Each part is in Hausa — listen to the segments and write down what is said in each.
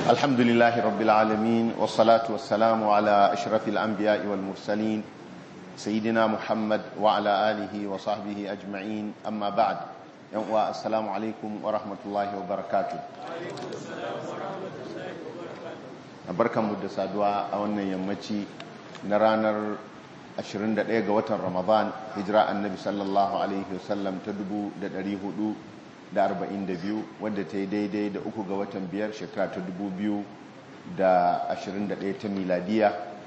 الحمد لله رب العالمين والصلاة والسلام على أشرف الأنبياء والمرسلين سيدنا محمد وعلى آله وصحبه أجمعين أما بعد السلام عليكم ورحمة الله وبركاته بركة مدسة دعاء أولنا يمتي نرانر 21 ga watan Ramadan hijira annabi sallallahu alaihi wasallam ta 1442 wadda ta yi daidai da 3 ga watan 5 shekara ta 2021 ta miladiya.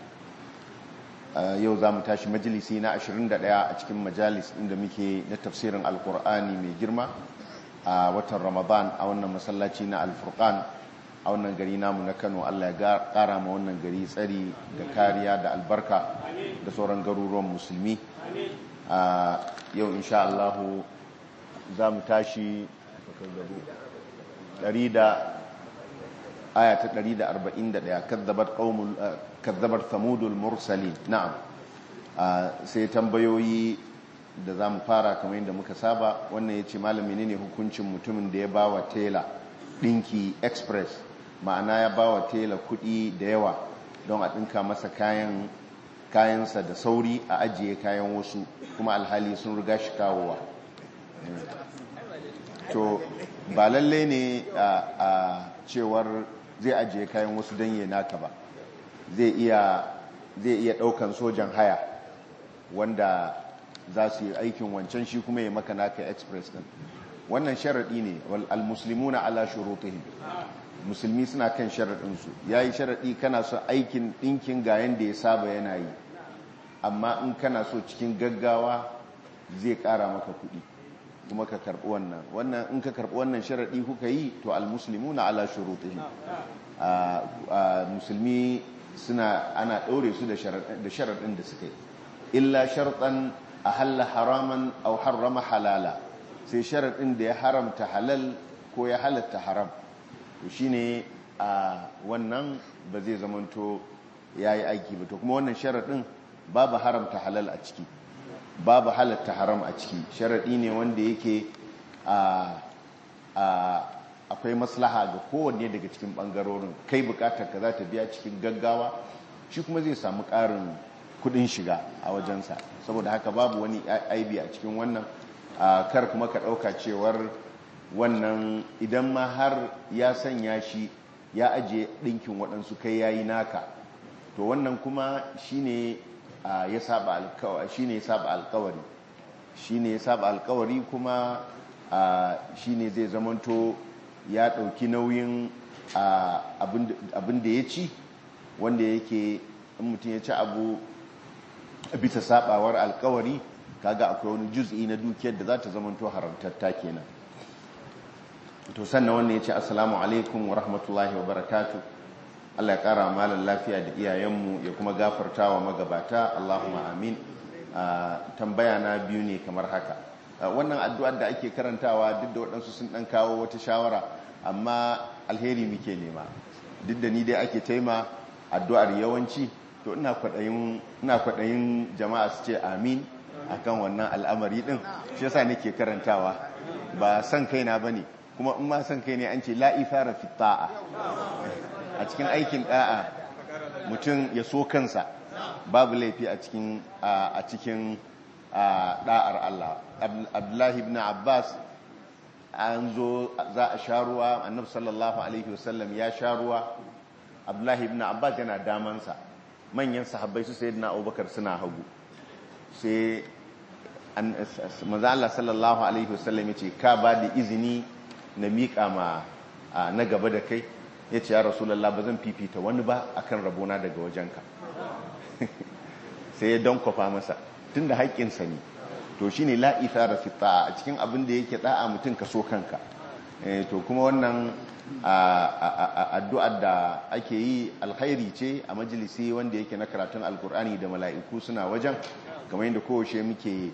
Yau za mu tashi majalisi na 21 a cikin majalis inda muke na tafsirin alkur'ani mai girma a watan Ramadan a wannan masallaci na Al-Furqan a wannan gari namu na Kano. Allah ya kara ma wannan gari tsari da kariya da albarka da sauran garuruwan musulmi. Yau insha Allah za mu tashi aya ta 141 kadzabar thamudul mursalin. Na'am, sai tambayoyi da za mu fara kamar yadda muka saba. Wannan ya ce malam menene hukuncin mutumin da ya ba wa tela ɗinki express, ma'ana ya ba wa tela kuɗi da yawa don a ɗinka masa kayansa da sauri a ajiye kayan wasu kuma alhali sun riga shi kawowa. To ba lalle ne a cewar zai ajiye kayan wasu don yi naka ba. Zai iya ɗaukan sojan haya wanda za su yi aikin wancan shi kuma ya maka naka express ɗin. Wannan sharaɗi ne, al-muslimuna ala shurutihim, musulmi suna kan sharaɗinsu. Ya yi sharaɗi kana so aikin ɗinkin ga yanda ya saba yana yi, amma in kana so cikin gaggawa zai ƙara maka kuɗi kuma ka karɓi wannan in ka karɓi wannan sharaɗi kuka yi to al-muslimuna ala shurutihim. Musulmi ana ɗaure su da sharaɗin da suka yi, illa sharɗan ahalla haraman aw harrama halala, sai sharaɗin da ya haramta halal ko ya halatta haram, to shine wannan ba zai zamanto yayi aiki ba. To kuma wannan sharaɗin babu haramta halal a ciki, babu halatta haram a ciki. Sharaɗi ne wanda yake akwai maslaha ga kowanne daga cikin ɓangarorin. Kai bukatar ka za ta biya cikin gaggawa, shi kuma zai samu ƙarin kuɗin shiga a wajensa. Saboda haka babu wani aibi a cikin wannan. Kar kuma ka ɗauka cewar wannan idan ma har ya sanya shi ya ajiye ɗinkin waɗansu kai yayi naka, to wannan kuma shine ya saba alkawari, shine ya saba alkawari kuma shine zai zamanto ya ɗauki nauyin abin da ya ci, wanda yake in mutum ya ci abu bisa sabawar alkawari, kaga akwai wani juz'i na dukiyar da za ta zamanto haramtatta kenan. To sannan wannan ya ce assalamu alaikum wa rahmatullahi wa barakatuh. Allah ya kara malan lafiya da iyayenmu ya kuma gafarta wa magabata, Allahumma amin. Tambaya na biyu ne kamar haka. Wannan addu'ar da ake karantawa duk da waɗansu sun ɗan kawo wata shawara, amma alheri muke nema. Duk da ni dai ake taima addu'ar yawanci, to ina kwaɗayin jama'a su ce amin akan wannan al'amari ɗin, shi yasa nake karantawa, ba san kaina bane. Kuma in ma san kai ne an ce la ithara fi ta'a, a cikin aikin da'a mutum ya so kansa, babu laifi a cikin da'ar Allah. Abdullahi ibn Abbas an zo za a sha ruwa, annabi sallallahu alaihi wasallam ya sha ruwa, Abdullahi ibn Abbas yana damansa, manyan sahabbai su sayyidina Abubakar suna hagu. Sai manzo Allah sallallahu alaihi wasallam ya ce ka ba da izini na miƙa ma na gaba da kai? Ya ce ya Rasulallah, ba zan fifita wani ba akan rabona daga wajenka. Sai ya dankwafa masa, tun da haƙƙinsa ne. To shi ne la'ithara fi ta'a, a cikin abin da yake ɗa'a mutum ka so kanka. To kuma wannan addu'ar da ake yi alkhairi ce a majalisi wanda yake na karatun alkur'ani da mala'iku suna wajen, kamar yadda kowace muke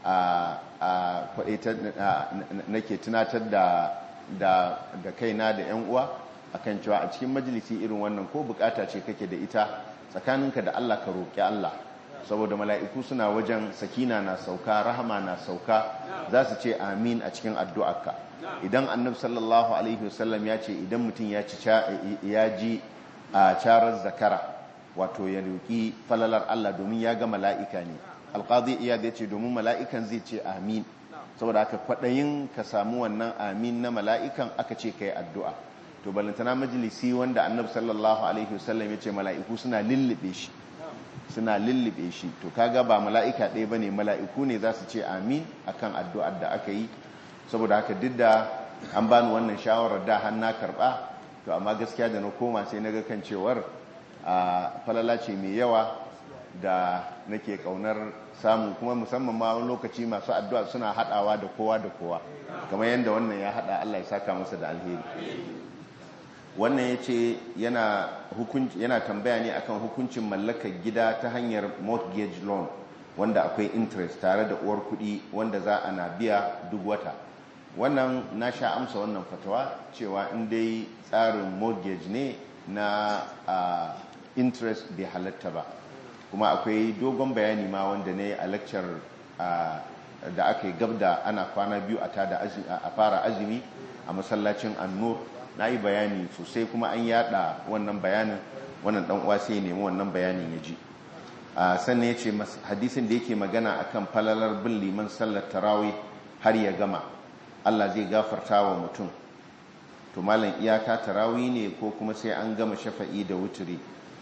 nake tunatar da kaina da yan uwa akan cewa a cikin majalisi irin wannan ko bukata ce kake da ita tsakaninka da Allah ka roƙi Allah, saboda mala'iku suna wajen, sakina na sauka, rahama na sauka, za su ce amin a cikin addu'arka. idan annabi sallallahu alaihi wasallam ya ce idan mutum ya ji a carar zakara wato ya roƙi falalar Allah domin ya ga mala'ika ne. Alqadi Iyad ya ce domin mala'ikan zai ce amin, saboda haka kwaɗayin ka samu wannan amin na mala'ikan aka ce ka yi addu'a. To balantana majalisi wanda annabi sallallahu alaihi wasallam ya ce mala'iku suna lullube shi, to kaga ba mala'ika ɗaya bane, mala'iku ne za su ce amin akan addu'ar da aka yi. Saboda haka duk da an bani wannan shawarar da har na karɓa, to amma gaskiya da na koma sai na ga kan cewar falala ce mai yawa da nake kaunar samu, kuma musamman ma wani lokaci masu addu'a suna haɗawa da kowa da kowa, kamar yadda wannan ya haɗa. Allah ya saka masa da alheri. Wannan ya ce yana tambaya ne akan hukuncin mallakar gida ta hanyar mortgage loan wanda akwai interest tare da uwar kuɗi wanda za a na biya duk wata. Wannan na sha amsa wannan fatawa cewa in dai tsarin mortgage ne na interest bai halatta ba, kuma akwai dogon bayani ma wanda ne a lecture da aka yi gabda ana kwana biyu a fara azumi a masallacin An-Nur. Na yi bayani sosai kuma an yada wannan bayanin, wannan dan uwa sai nemi wannan bayanin ya ji. Sannan ya ce hadisin da yake magana akan falalar bin liman sallar tarawih har ya gama Allah zai gafarta wa mutum, to malam iyaka tarawih ne ko kuma sai an gama shafa'i da wuturi?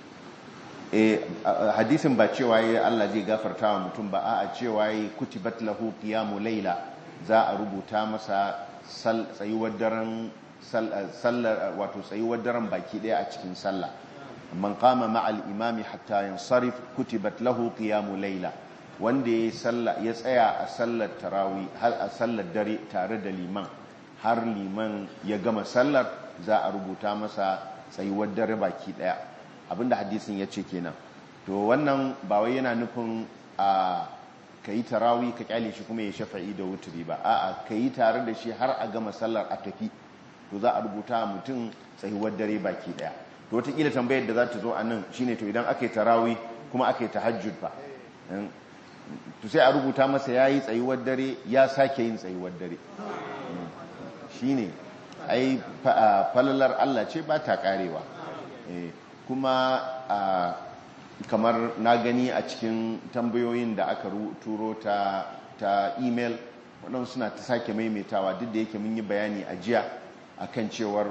Hadisin ba cewa yayi Allah zai gafarta wa mutum ba, a'a cewa yayi kutibat lahu qiyamul layla, za a rubuta masa tsayuwar daren sallar, wato tsayuwar daren baki daya a cikin sallah. Man qama ma'al imami hatta yansarif kutibat lahu qiyamul layla, wanda ya tsaya a sallar tarawih har a sallar dare tare da liman har liman ya gama sallar, za a rubuta masa tsayuwar dare baki daya. Abinda hadisin ya ce kenan. To wannan ba wai yana nufin ka yi tarawih ka kyale shi kuma ya shafa'i da wuturi ba, a'a ka yi tare da shi har a gama sallar a tafi, to za a rubuta mutum tsayuwar dare baki daya. To wataƙila tambayar da za ta zo a nan shine, to idan aka yi tarawih kuma aka yi tahajjud ba, to sai a rubuta masa ya yi tsayuwar dare ya sake yin tsayuwar dare. Shine ai falalar Allah ce ba ta karewa. Kuma kamar na gani a cikin tambayoyin da aka turo ta email, waɗansu suna ta sake maimaitawa, duk da yake mun yi bayani a jiya akan cewar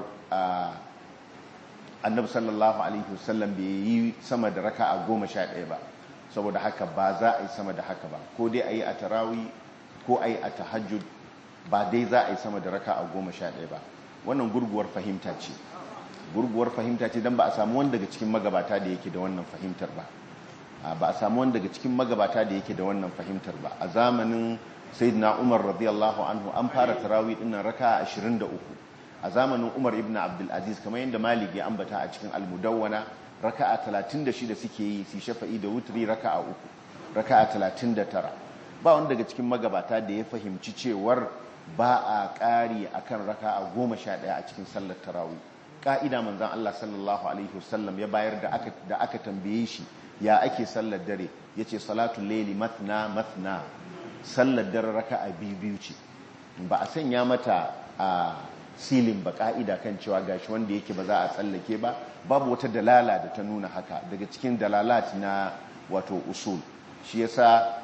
annabi sallallahu alaihi wasallam bai yi sama da raka'a 11 ba, saboda haka ba za a yi sama da haka ba, ko dai a yi a tarawih ko a yi a tahajjud, ba dai za a yi sama da raka'a 11 ba. Wannan gurguwar fahimta ce, don ba a samu wani daga cikin magabata da yake da wannan fahimtar ba. Ba a samu wani daga cikin magabata da yake da wannan fahimtar ba. A zamanin sayyidina Umar radiyallahu anhu an fara tarawih dinnan raka'a 23. A zamanin Umar ibn Abdul Aziz, kamar yadda Malik ya ambata a cikin Al-Mudawwana, raka'a 36 suke yi, su shafa'i da wutri raka'a 3, raka'a 39. Ba wani daga cikin magabata da ya fahimci cewar ba a ƙari akan raka'a 11 a cikin sallar tarawih. Ka'ida manzon Allah sallallahu alaihi wasallam ya bayar da aka tambaye shi ya ake sallar dare, yace salatul layli mathna mathna, sallar dare raka'a biyu ce. Ba a sanya mata silin ba ka'ida kan cewa gashi wanda yake ba za a tsallake ba, babu wata dalala da ta nuna haka daga cikin dalalat na wato usul. Shi yasa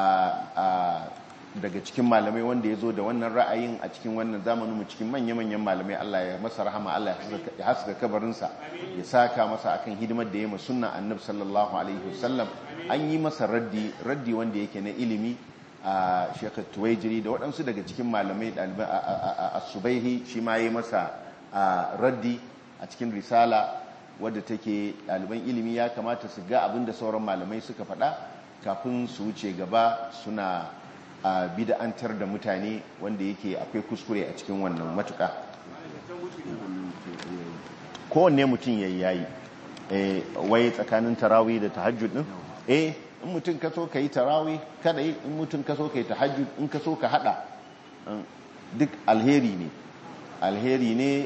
daga cikin malamai wanda ya zo da wannan ra'ayin a cikin wannan zamanin mu, cikin manya-manyan malamai, Allah ya masa rahama, Allah ya haska kabarinsa, ya saka masa akan hidimar da ya yi sunna annabi sallallahu alaihi wasallam. An yi masa raddi wanda yake na ilimi, a Sheikh Tuwaijiri da waɗansu daga cikin malamai ɗalibai, a Subaihi shi ma ya yi masa raddi a cikin risala wadda take ɗaliban ilimi ya kamata su ga abin da sauran malamai suka faɗa kafin su wuce gaba suna bid'antar da mutane, wanda yake akwai kuskure a cikin wannan matuƙa. Kowanne mutum yayi wai tsakanin tarawih da tahajjud din, in mutum ka so ka yi tarawih kada yi, in mutum ka so ka yi tahajjud, in ka so ka hada, duk alheri ne.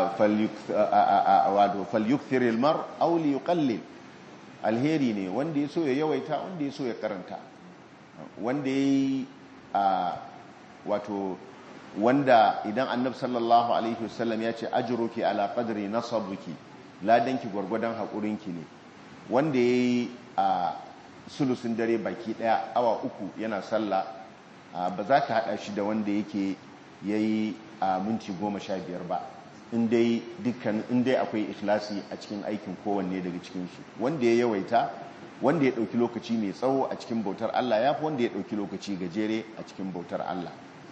falyukthiril mar aw liyuqallil, alheri ne wanda ya so ya yawaita, wanda ya so ya karanta. Wanda ya yi wato wanda idan annab sallallahu alaihi wasallam ya ce ajruki ala qadri nasabuki, ladanki gwargwadon haƙurinki ne, wanda ya yi a sulusun dare baki ɗaya awa 3 yana sallah, ba za ka haɗa shi da wanda yake ya yi a minti 15 ba, indai akwai ikhlasi a cikin aikin kowanne daga cikinsu. Wanda ya yawaita, wanda ya ɗauki lokaci mai tsawo a cikin bautar Allah ya fi wanda ya ɗauki lokaci gajere a cikin bautar Allah.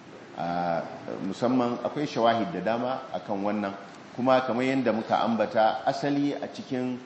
Musamman akwai shawahid da dama akan wannan, kuma kamar yadda muka ambata asali a cikin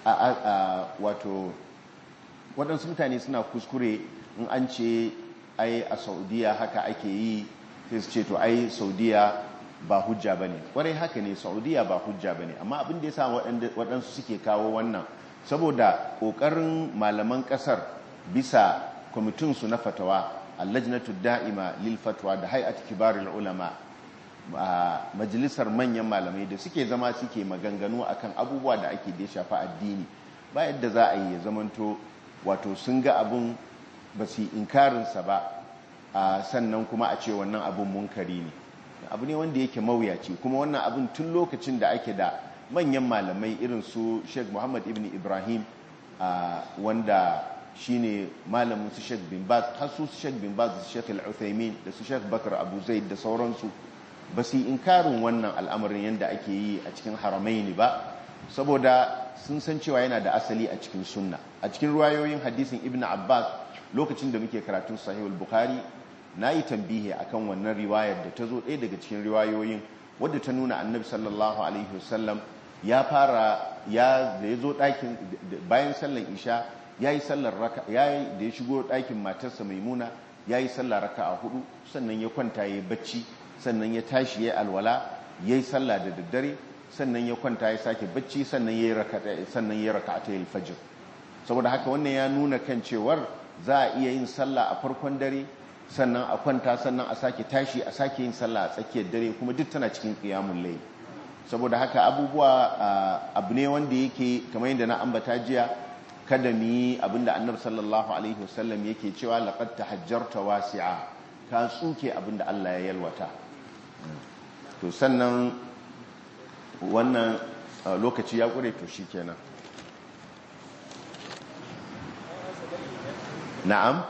wato waɗansu mutane suna kuskure in an ce ai a Saudiya haka ake yi, sai su ce to ai Saudiya ba hujja ba ne. Kwarai haka ne, Saudiya ba hujja ba ne, amma abin da ya sa waɗansu suke kawo wannan saboda ƙoƙarin malaman ƙasar bisa kwamitinsu na fatawa, allajnatu da'ima lil fatwa da hay'at kibarul ulama, majalisar manyan malamai da suke zama suke maganganu akan abubuwa da ake da ya shafi addini, ba yadda za a yi ya zamanto wato sun ga abun ba su inkarinsa ba, sannan kuma a ce wannan abun munkari ne. Abu ne wanda yake mawuyaci, kuma wannan abun tun lokacin da ake da manyan malamai irin su Sheikh Muhammad ibn Ibrahim, wanda shine malamin su Sheikh bin Baz, har su Sheikh bin Baz, su Sheikh Al-Uthaymeen da su Sheikh Bakar Abu Zaid da sauransu, ba su inkarin wannan al'amarin yadda ake yi a cikin haramaini ba, saboda sun san cewa yana da asali a cikin sunna. A cikin ruwayoyin hadisin Ibn Abbas, lokacin da muke karatun Sahihul Bukhari, na yi tambihi akan wannan riwayar da ta zo ɗaya daga cikin riwayoyin wadda ta nuna annabi sallallahu alaihi wasallam ya fara da ya zo ɗakin bayan sallar isha ya yi sallar raka, da ya shigo ɗakin matarsa Maimuna ya yi sallar raka'a 4, sannan ya kwanta ya yi bacci, sannan ya tashi ya yi alwala ya yi sallah da daddare, sannan ya kwanta ya sake bacci, sannan ya yi raka'atayil fajr. Saboda haka wannan ya nuna kan cewar za a iya yin sallah a farkon dare, sannan a kwanta, sannan a sake tashi a sake yin sallah a tsakiyar dare, kuma duk tana cikin qiyamul layl. Saboda haka abubuwa abu ne wanda yake kamar yadda na ambata jiya, kada mu yi abinda annabi sallallahu alaihi wasallam yake cewa laqad tahajjarta wasi'a, ka tsuke abinda Allah ya yalwata. To sannan wannan lokaci ya kure, to shikenan. Na'am.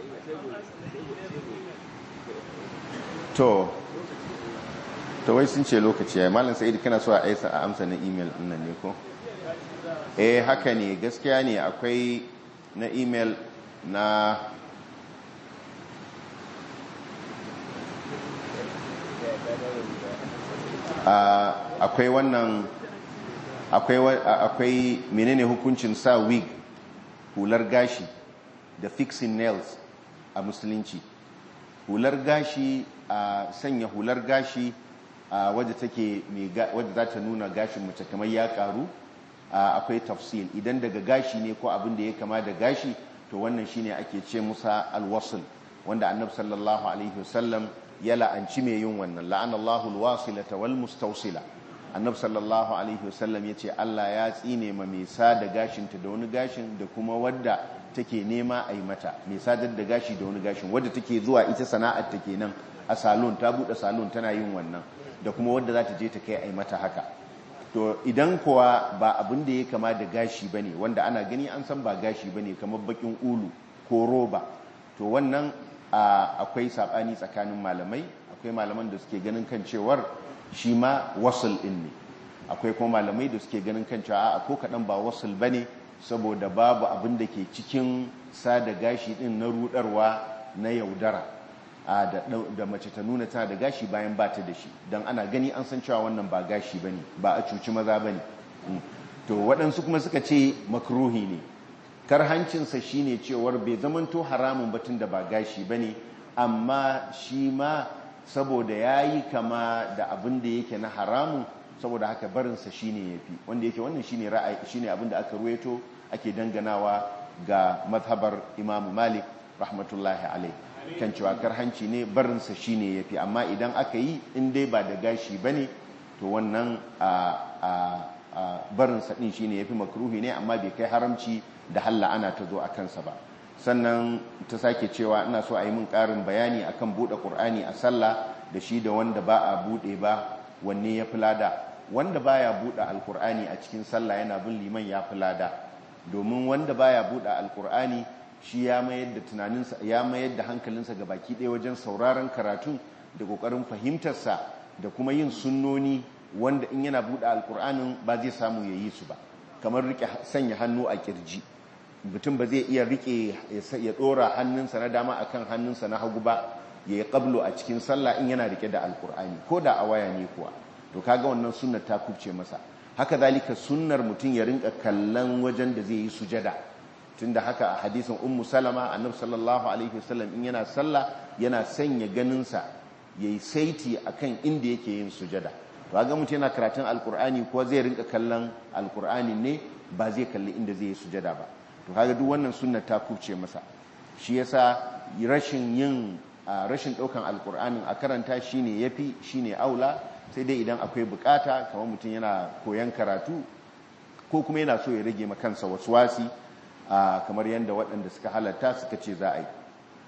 To wai sun ce lokaci yayi. Malam Sa'id, kana so a aisa a amsa na email din nan ne ko? Haka ne, gaskiya ne, akwai na email na akwai wannan akwai menene hukuncin sa wig, hular gashi da fixing nails a musulunci. Hular gashi, sanya hular gashi wadda za ta nuna gashin mace kamar ya karu, akwai tafsil. Idan daga gashi ne ko abin da ya kama da gashi, to wannan shine ake ce musa alwasl, wanda annabi sallallahu alaihi wasallam ya la'anci mai yin wannan. La'anallahu alwasilata wal mustawsila. Annabi sallallahu alaihi wasallam yace Allah ya tsine ma mai sada gashinta da wani gashin, da kuma wadda take nema a yi mata, mai sadar da gashi da wani gashin, wadda take zuwa ita sana'ar ta kenan a salon, ta bude salon tana yin wannan, da kuma wadda za ta je ta kai a yi mata haka. To idan kuwa ba abin da ya kama da gashi bane, wanda ana gani an san ba gashi bane, kamar bakin ulu ko roba, to wannan akwai sabani tsakanin malamai. Akwai malaman da suke ganin kan cewar shi ma wasul din ne, akwai kuma malamai da suke ganin kan cewa ko kadan ba wasul bane, saboda babu abin da ke cikin sada gashi din na rudarwa, na yaudara, da mace ta nuna tana da gashi bayan ba ta da shi, don ana gani an san cewa wannan ba gashi bane, ba a cuci maza bane. To waɗansu kuma suka ce makruhi ne. Karhancinsa shine cewar bai zamanto haramun batun da ba gashi bane, amma shi ma saboda yayi kama da abin da yake na haramun, saboda haka barinsa shine yafi, wanda yake wannan shine ra'ayi, shine abin da aka ruwaito ake danganawa ga mazhabar Imam Malik rahmatullahi alaihi, kan cewa karhanci ne, barinsa shine yafi. Amma idan aka yi in dai ba da gashi bane, to wannan barinsa din shine yafi, makruhi ne, amma bai kai haramci da halla ana ta zo a kansa ba. Sannan ta sake cewa ina so a yi min ƙarin bayani akan buɗe Qur'ani a sallah da shi da wanda ba a bude ba wanne ya fi lada. Wanda baya bude alkur'ani a cikin sallah yana bin liman ya fi lada, domin wanda baya bude alkur'ani shi ya mayar da tunaninsa, ya mayar da hankalinsa ga baki ɗaya wajen sauraron karatun da ƙoƙarin fahimtarsa da kuma yin sunnoni wanda in yana bude alkur'anin ba zai samu ya yi su ba, kamar rike sanya hannu a kirji. Mutum ba zai iya rike ya ɗora hannunsa na dama akan hannunsa na hagu ba ya yi ƙablo a cikin sallah in yana rike da alkur'ani ko da a waya ne kuwa, to kaga wannan sunnar ta kubce masa. Haka zalika sunnar mutum ya rinka kallon wajen da zai yi sujada, tunda haka a hadisin ummu salama annabi sallallahu alaihi wasallam in yana sallah yana sanya ganinsa yayi saiti akan inda yake yin sujada. To kaga mutum yana karatun alkur'ani ko zai rinka kallon alkur'ani ne ba zai kalli inda zai yi sujada ba, to kaga duk wannan sunnar ta kubce masa. Shi yasa rashin daukan alkur'anin a karanta shine yafi, shine aula, sai dai idan akwai bukata kamar mutum yana koyan karatu ko kuma yana so ya rage makansa waswasi, kamar yadda waɗanda suka halatta suka ce za a yi.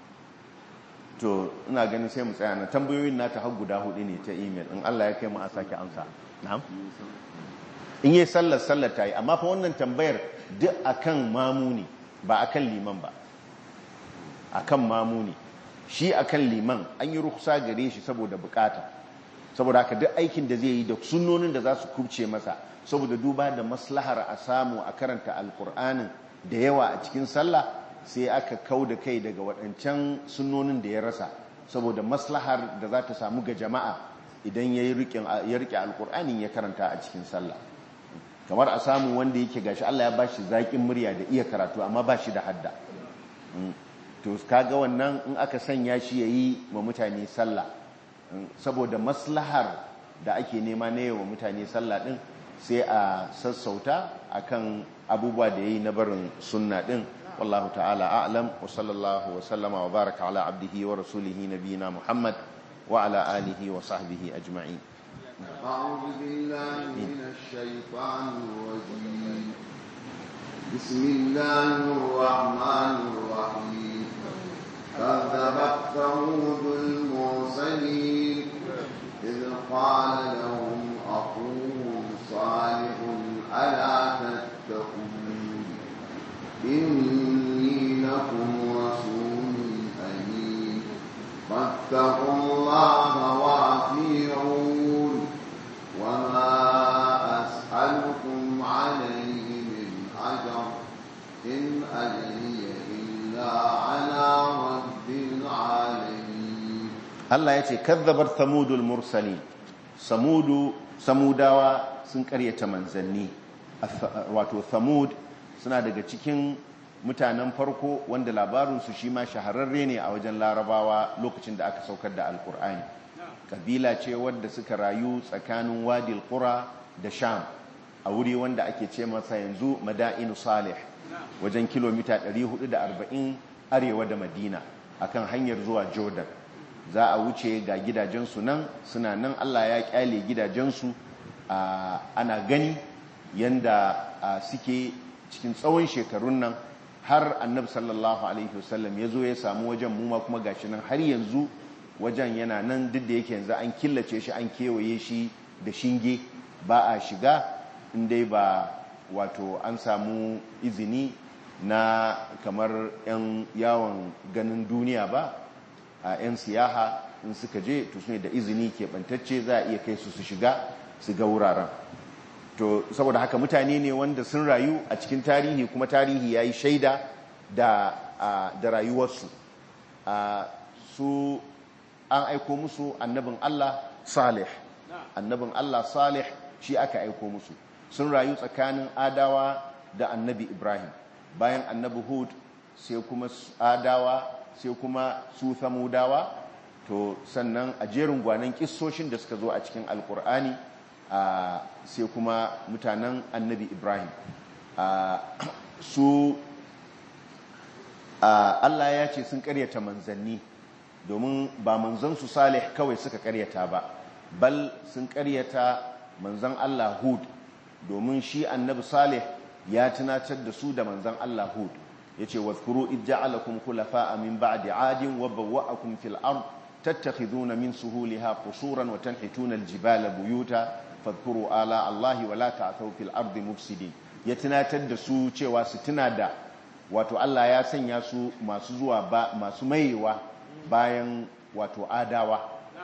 To ina ganin sai mu tsaya na tambayoyin nata har guda 4 ne ta email, in Allah ya kai mu a sake amsa. Na'am, in yi sallar ta yi, amma fa wannan tambayar duk akan mamu ne ba akan liman ba, akan mamu ne. Shi akan liman an yi rukhsa gare shi saboda bukata, saboda haka duk aikin da zai yi da sunnonin da za su kubce masa saboda duba da maslahar a samu a karanta alkur'anin da yawa a cikin sallah, sai aka kau da kai daga waɗancan sunnonin da ya rasa saboda maslahar da za ta samu ga jama'a idan ya rike alkur'anin ya karanta a cikin sallah. Kamar a samu wanda yake gashi Allah ya bashi zaƙin murya da iya karatu amma ba shi da hadda, to kaga wannan in aka sanya shi yayi ma mutane sallah saboda maslahar da ake nema na yawa mutane sallah din, sai a sassauta akan abubuwa da yayi na barin sunna din. Wallahu ta'ala a'lam, wa sallallahu wa sallama wa baraka ala abdihi wa rasulihi nabiyina Muhammad wa ala alihi wa sahbihi ajma'in. أعوذ بالله من الشيطان الرجيم. بسم الله الرحمن الرحيم. كذبت ثمود المرسلين إذ قال لهم أخوهم صالح ألا تتقون إني لكم رسول أمين فاتقوا الله وأطيعون وما أسألكم عليه من أجر إن أجري إلا على رب العالمين. Allah ya ce kazzabar samudul mursali, samudawa sun karyata manzanni. Wato samud suna daga cikin mutanen farko wanda labarinsu shi ma shahararre ne a wajen larabawa lokacin da aka saukar da alkur'ani. Kabila ce wadda suka rayu tsakanin wadil qura da sham, a wuri wanda ake ce masa yanzu madainu salih, wajen kilomita 440 arewa da madina akan hanyar zuwa jordan. Za a wuce ga gidajensu nan, suna nan, Allah ya kyale gidajensu ana gani yanda suke cikin tsawon shekarun nan, har annabi sallallahu alaihi wasallam ya zo ya samu wajen, mu ma kuma gashi nan har yanzu wajen yana nan, duk da yake yanzu an killace shi, an kewaye shi da shinge, ba a shiga indai ba wato an samu izini na kamar 'yan yawon ganin duniya ba, a 'yan siyaha in suka je to su ne da izini keɓantacce za a iya kai su shiga su ga wuraren. To saboda haka mutane ne wanda sun rayu a cikin tarihi, kuma tarihi ya yi shaida da rayuwarsu. Su an aiko musu annabin Allah Salih, annabin Allah Salih shi aka aiko musu. Sun rayu tsakanin Adawa da annabi Ibrahim, bayan annabi Hud sai kuma Adawa, sai kuma su Samudawa. To sannan a jerin gwanan kissoshin da suka zo a cikin Alkur'ani sai kuma mutanen annabi Ibrahim. Allah ya ce sun karyata manzanni, domin ba manzansu Salih kawai suka karyata ba, bal sun karyata manzan Allah Hud, domin shi annabi Salih ya tunatar da su da manzan Allah Hud. Ya ce wadhkuru id ja'alakum khulafa'a min ba'di 'adin wa bawwa'akum fil ard tattakhiduna min suhuliha qusuran wa tanhituna aljibala buyuta fadhkuru ala Allahi wa la ta'thaw fil ardi mufsidin. Ya tunatar da su cewa su tuna da wato Allah ya sanya su masu zuwa masu mayewa bayan wato adawa.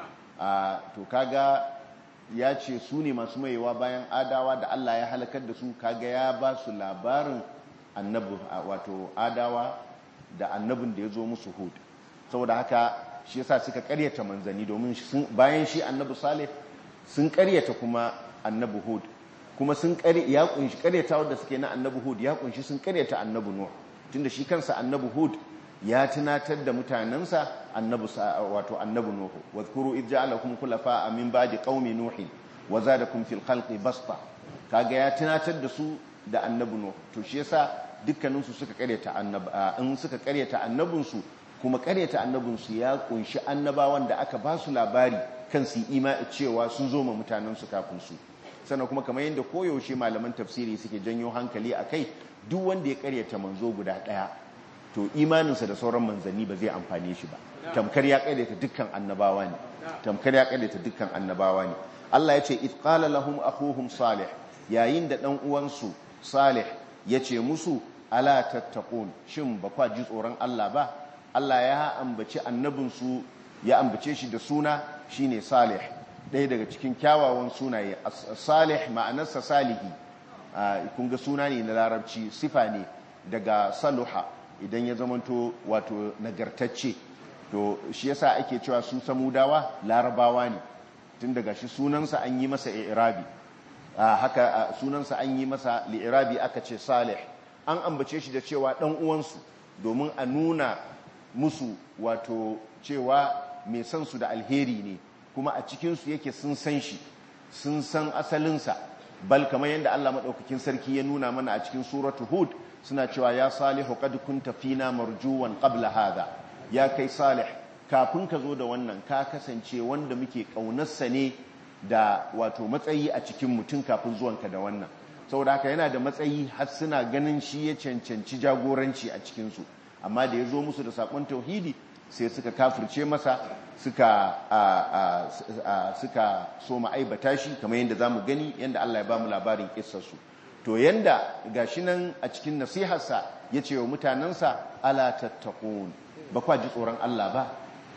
To kaga ya ce su ne masu mayewa bayan adawa da Allah ya halakar da su, kaga ya ba su labarin annabi wato adawa da annabin da ya zo musu Hud. Saboda haka shi yasa suka karyata manzani, domin bayan shi annabi Salih sun karyata kuma annabi Hud, kuma sun ya kunshi karyata wanda suke na annabi Hud ya kunshi sun karyata annabi Nuh, tunda shi kansa annabi Hud ya tunatar da mutanensa wato annabi Nuh, wadhkuru idh ja'alakum khulafa'a min ba'di qaumi Nuh wa zadakum fil khalqi basta. Kaga ya tunatar da su da annabi Nuh. To shi yasa dukkaninsu suka karyata in suka karyata annabinsu, kuma karyata annabinsu ya kunshi annabawan da aka ba su labari kan su imani cewa sun zo ma mutanensu kafin su. Sannan kuma kamar yadda koyaushe malaman tafsiri suke janyo hankali akai, duk wanda ya karyata manzo guda daya to imaninsa da sauran manzanni ba zai amfane shi ba, tamkar ya karyata dukkan annabawa ne, tamkar ya karyata dukkan annabawa ne. Allah ya ce id qala lahum akhuhum salih, yayin da dan uwansu Salih ya ce musu ala tattaqun, shin ba kwa ji tsoron Allah ba? Allah ya ambaci annabinsu, ya ambace shi da suna shine Salih, ɗaya daga cikin kyawawan sunaye. Salih ma'anarsa salihi, kun ga suna ne na larabci, sifa ne daga saluha, idan ya zamanto wato nagartacce. To shi yasa ake cewa su samudawa larabawa ne, tun daga shi sunansa an yi masa i'rabi, haka sunansa an yi masa li'irabi aka ce Salih. An ambace shi da cewa dan uwansu domin a nuna musu wato cewa mai san su da alheri ne, kuma a cikinsu yake sun san shi, sun san asalinsa. Bal kamar yadda Allah maɗaukakin sarki ya nuna mana a cikin suratu Hud, suna cewa ya Salihu qad kunta fina marjuwan qabla hadha, ya kai Salih kafin ka zo da wannan ka kasance wanda muke ƙaunarsa ne da wato matsayi a cikin mutum kafin zuwanka da wannan. Saboda haka yana da matsayi har suna ganin shi ya cancanci jagoranci a cikinsu, amma da ya zo musu da saƙon tauhidi sai suka kafirce masa, suka so ma'aibata shi, kamar yadda za mu gani yadda Allah ya ba mu labarin ƙissarsu. To yanda gashi nan a cikin nasiharsa ya ce wa mutanensa ala tattaqun, ba kwa ji tsoron Allah ba,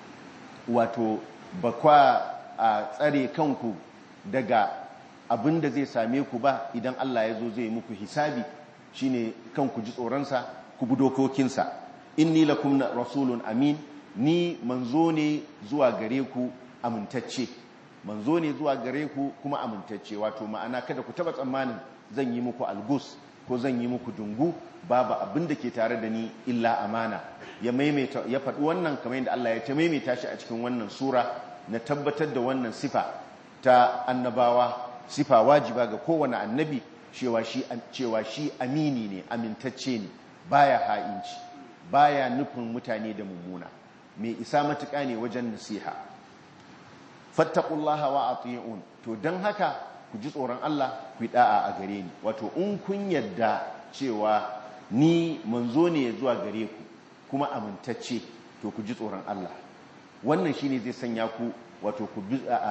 wato ba kwa tsare kanku daga abin da zai same ku ba idan Allah ya zo zai muku hisabi, shine kanku ji tsoronsa, ku bi dokokinsa. Inni lakum rasulun amin, ni manzo ne zuwa gare ku amintacce, manzo ne zuwa gare ku kuma amintacce. Wato ma'ana kada ku taba tsammanin zan yi muku algus ko zan yi muku dungu, babu abin da ke tare da ni illa amana. Ya faɗi wannan kamar yadda Allah ya ta maimaita shi a cikin wannan sura, na tabbatar da wannan sifa ta annabawa, sifa wajiba ga kowane annabi, cewa shi amini ne, amintacce ne, baya ha'inci, baya nufin mutane da mummuna, mai isa matuƙa ne wajen nasiha. fattaqullaha wa ati'un, to dan haka ku ji tsoron Allah, ku yi da'a a gare ni. Wato in kun yadda cewa ni manzo ne zuwa gare ku kuma amintacce, to ku ji tsoron Allah. Wannan shine zai sanya ku wato ku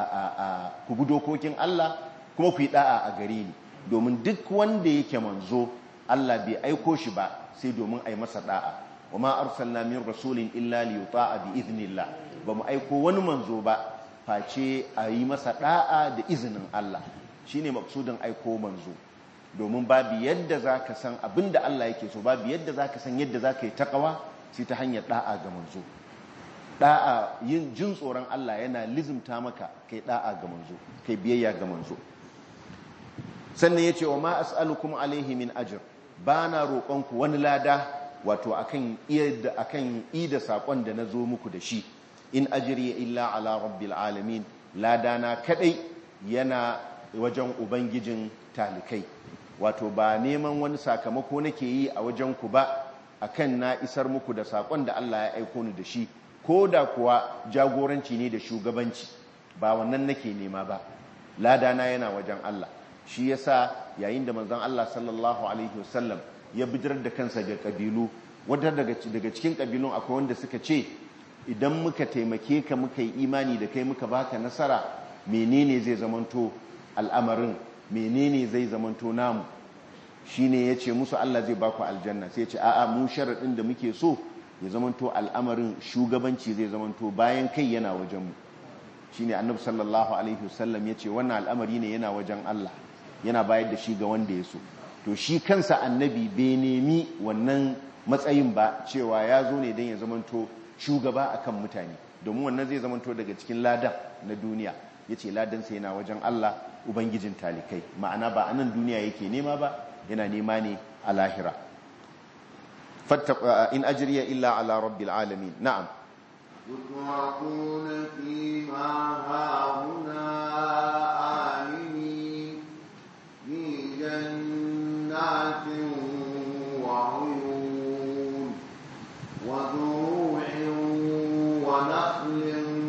bi dokokin Allah kuma ku yi da'a a gare ni, domin duk wanda yake manzo Allah bai aiko shi ba sai domin ai masa da'a. wa ma arsalna min rasulin illa li yuta'a bi idhnillah, ba mu aiko wani manzo ba face a yi masa da'a da izinin Allah. Shine maksudin aiko manzo, domin babu yadda zaka san abinda Allah yake so, babu yadda zaka san yadda zaka yi takawa sai ta hanyar da'a ga manzo. Da'a, yin jin tsoron Allah yana lizimta maka kai da'a ga manzo, kai biyayya ga manzo. Sannan yace wa ma as'alukum alaihi min ajr, bana roƙonku wani lada wato akan ida sakon da nazo muku da shi. In ajri illa ala rabbil alamin, ladana kadai yana wajen ubangijin talikai. Wato ba neman wani sakamako nake yi a wajen ku ba akan na isar muku da sakon da Allah ya aiko ni da shi, ko da kuwa jagoranci ne da shugabanci, ba wannan nake nema ba. Ladana yana wajen Allah. Shi yasa yayin da manzon Allah sallallahu alaihi wasallam ya bijirar da kansa ga kabilu, wanda daga cikin kabilun akwai wanda suka ce idan muka taimake ka muka yi imani da kai muka baka nasara menene zai zamanto al'amarin, menene zai zamanto namu? shine yace musu Allah zai baku aljanna, sai yace a'a mu sharadin da muke so ya zamanto al'amarin shugabanci zai zamanto bayan kai yana wajen mu. shine annabi sallallahu alaihi wasallam yace wannan al'amari ne yana wajen Allah, yana bayar da shi ga wanda ya so. to shi kansa annabi bai nemi wannan matsayin ba, cewa ya zo ne don ya zamanto shugaba akan mutane, domin wannan zai zamanto daga cikin ladan na duniya. yace ladansa yana wajen Allah ubangijin talikai, ma'ana ba anan duniya yake nema ba, yana nema ne a lahira. in ajriya illa ala rabbil alamin. na'am. يتركون فيما هاهنا آمنين في جنات وعيون وزروع ونخل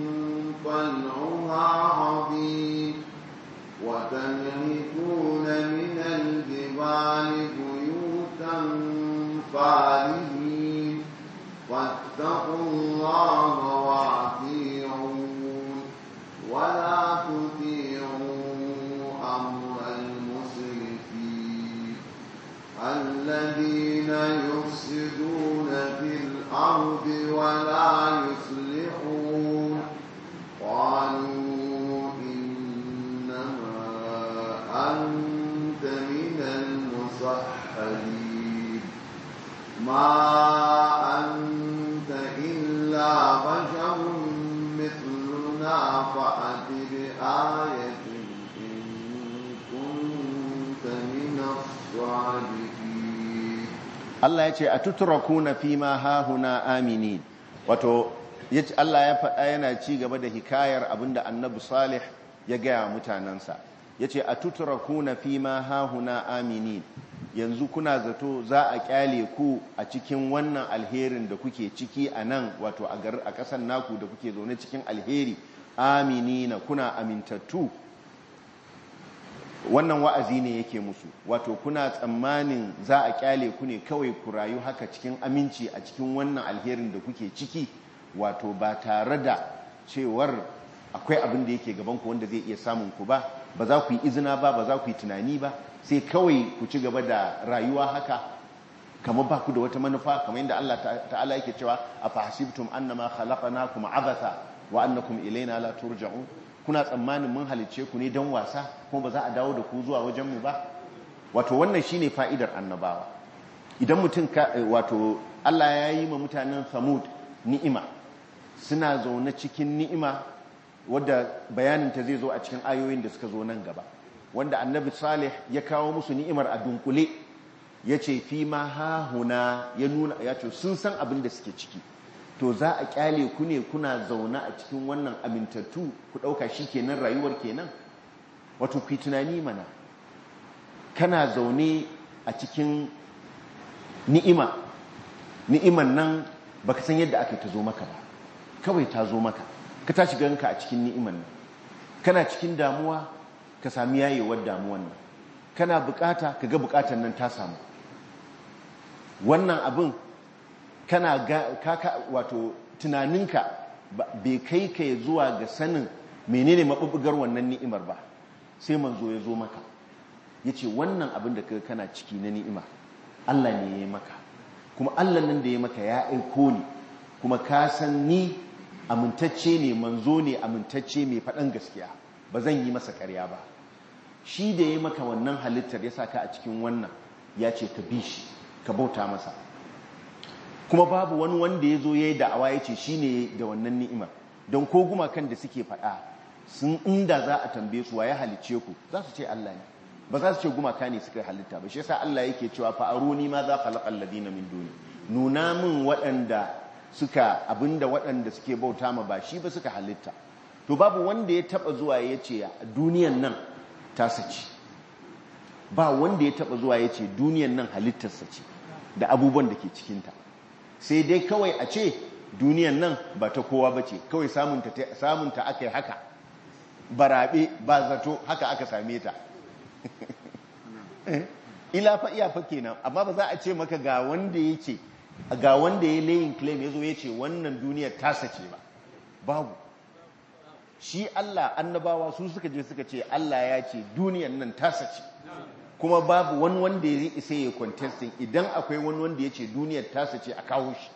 طلعها هضيم وتنحتون من الجبال بيوتا فارهين فاتقوا الله وأطيعون ولا تطيعوا أمر المسرفين الذين يفسدون في الأرض ولا يصلحون قالوا إنما أنت من المسحرين ما أنت إلا بشر مثلنا فأت بآية إن كنت من الصادقين. Allah ya ce a tutrakuna fima hahuna aminin. wato yace Allah ya faɗa yana ci gaba da hikayar abinda Annabi Salih ya gaya mutanansa. yace a tutrakuna fima hahuna aminin, yanzu kuna zato za a kyale ku a cikin wannan alherin da kuke ciki a nan, wato a ƙasan naku da kuke zaune cikin alheri, aminina kuna amintattu. wannan wa'azi ne yake musu, wato kuna tsammanin za a kyale ku ne kawai ku rayu haka cikin aminci a cikin wannan alherin da kuke ciki, wato ba tare da cewar akwai abin da yake gabanku wanda zai iya samun ku ba, ba za ku yi izina ba za ku yi tunani ba, sai kawai ku ci gaba da rayuwa haka kamar ba ku da wata manufa, kamar yadda Allah ta'ala yake cewa afa hasibtum annama khalaqnakum abatha wa annakum ilayna la turja'un. kuna tsammanin mun halicce ku ne don wasa kuma ba za a dawo da ku zuwa wajen mu ba? wato wannan shine fa'idar annabawa. idan mutum wato Allah ya yi ma mutanen Samud ni'ima, suna zaune cikin ni'ima wadda bayaninta zai zo a cikin ayoyin da suka zo nan gaba, wanda Annabi Salih ya kawo musu ni'imar a dunkule, ya ce fi ma hahuna, ya nuna, ya ce sun san abin da suke ciki, to za a kyale ku ne kuna zaune a cikin wannan amintattu ku ɗauka shi kenan rayuwar kenan? wato ku tunani mana, kana zaune a cikin ni'iman nan baka san yadda aka ta zo maka ba, kawai ta zo maka, ka tashi ganka a cikin ni'iman nan, kana cikin damuwa ka sami yayewar damuwan nan, kana bukata ka ga bukatan nan ta samu. wannan abin kana wato tunaninka bai kai ka zuwa ga sanin menene mabubbugar wannan ni'imar ba, sai manzo ya zo maka ya ce wannan abin da kana ciki na ni'ima Allah ne ya yi maka, kuma Allah nan da ya maka ya aiko ni, kuma ka san ni amintacce ne, manzo ne amintacce mai faɗan gaskiya, ba zan yi masa ƙarya ba. shi da ya maka wannan halittar ya saka a cikin wannan, ya ce ka bi shi ka bauta masa, kuma babu wani wanda ya zo ya yi da'awa ya ce shi ne da wannan ni'imar. don ko gumakan da suke faɗa sun, inda za a tambaye su wa ya halicce ku, za su ce Allah ne, ba za su ce gumaka ne suka halitta ba. shi yasa Allah yake cewa fa aruni ma za khalaqal ladina min duni, nuna min waɗanda suka abinda waɗanda suke bauta ma ba shi ba suka halitta. to babu wanda ya taba zuwa ya ce duniyan nan tasa ce, ba wanda ya taba zuwa ya ce duniyan nan halittarsa ce da abubuwan da ke cikinta, sai dai kawai a ce duniyan nan ba ta kowa ba ce, kawai samunta aka yi haka barabe ba zato haka aka same ta ila fa iya fa kenan, amma ba za a ce maka ga wanda ya ce ga wanda ya layin claim ya zo ya ce wannan duniyar tasa ce ba, babu. Shi Allah, annabawa su suka je suka ce Allah ya ce duniyar nan tasa ce, kuma babu wani wanda ya isa ya contesting. Idan akwai wani wanda ya ce duniyar tasa ce a kawo shi.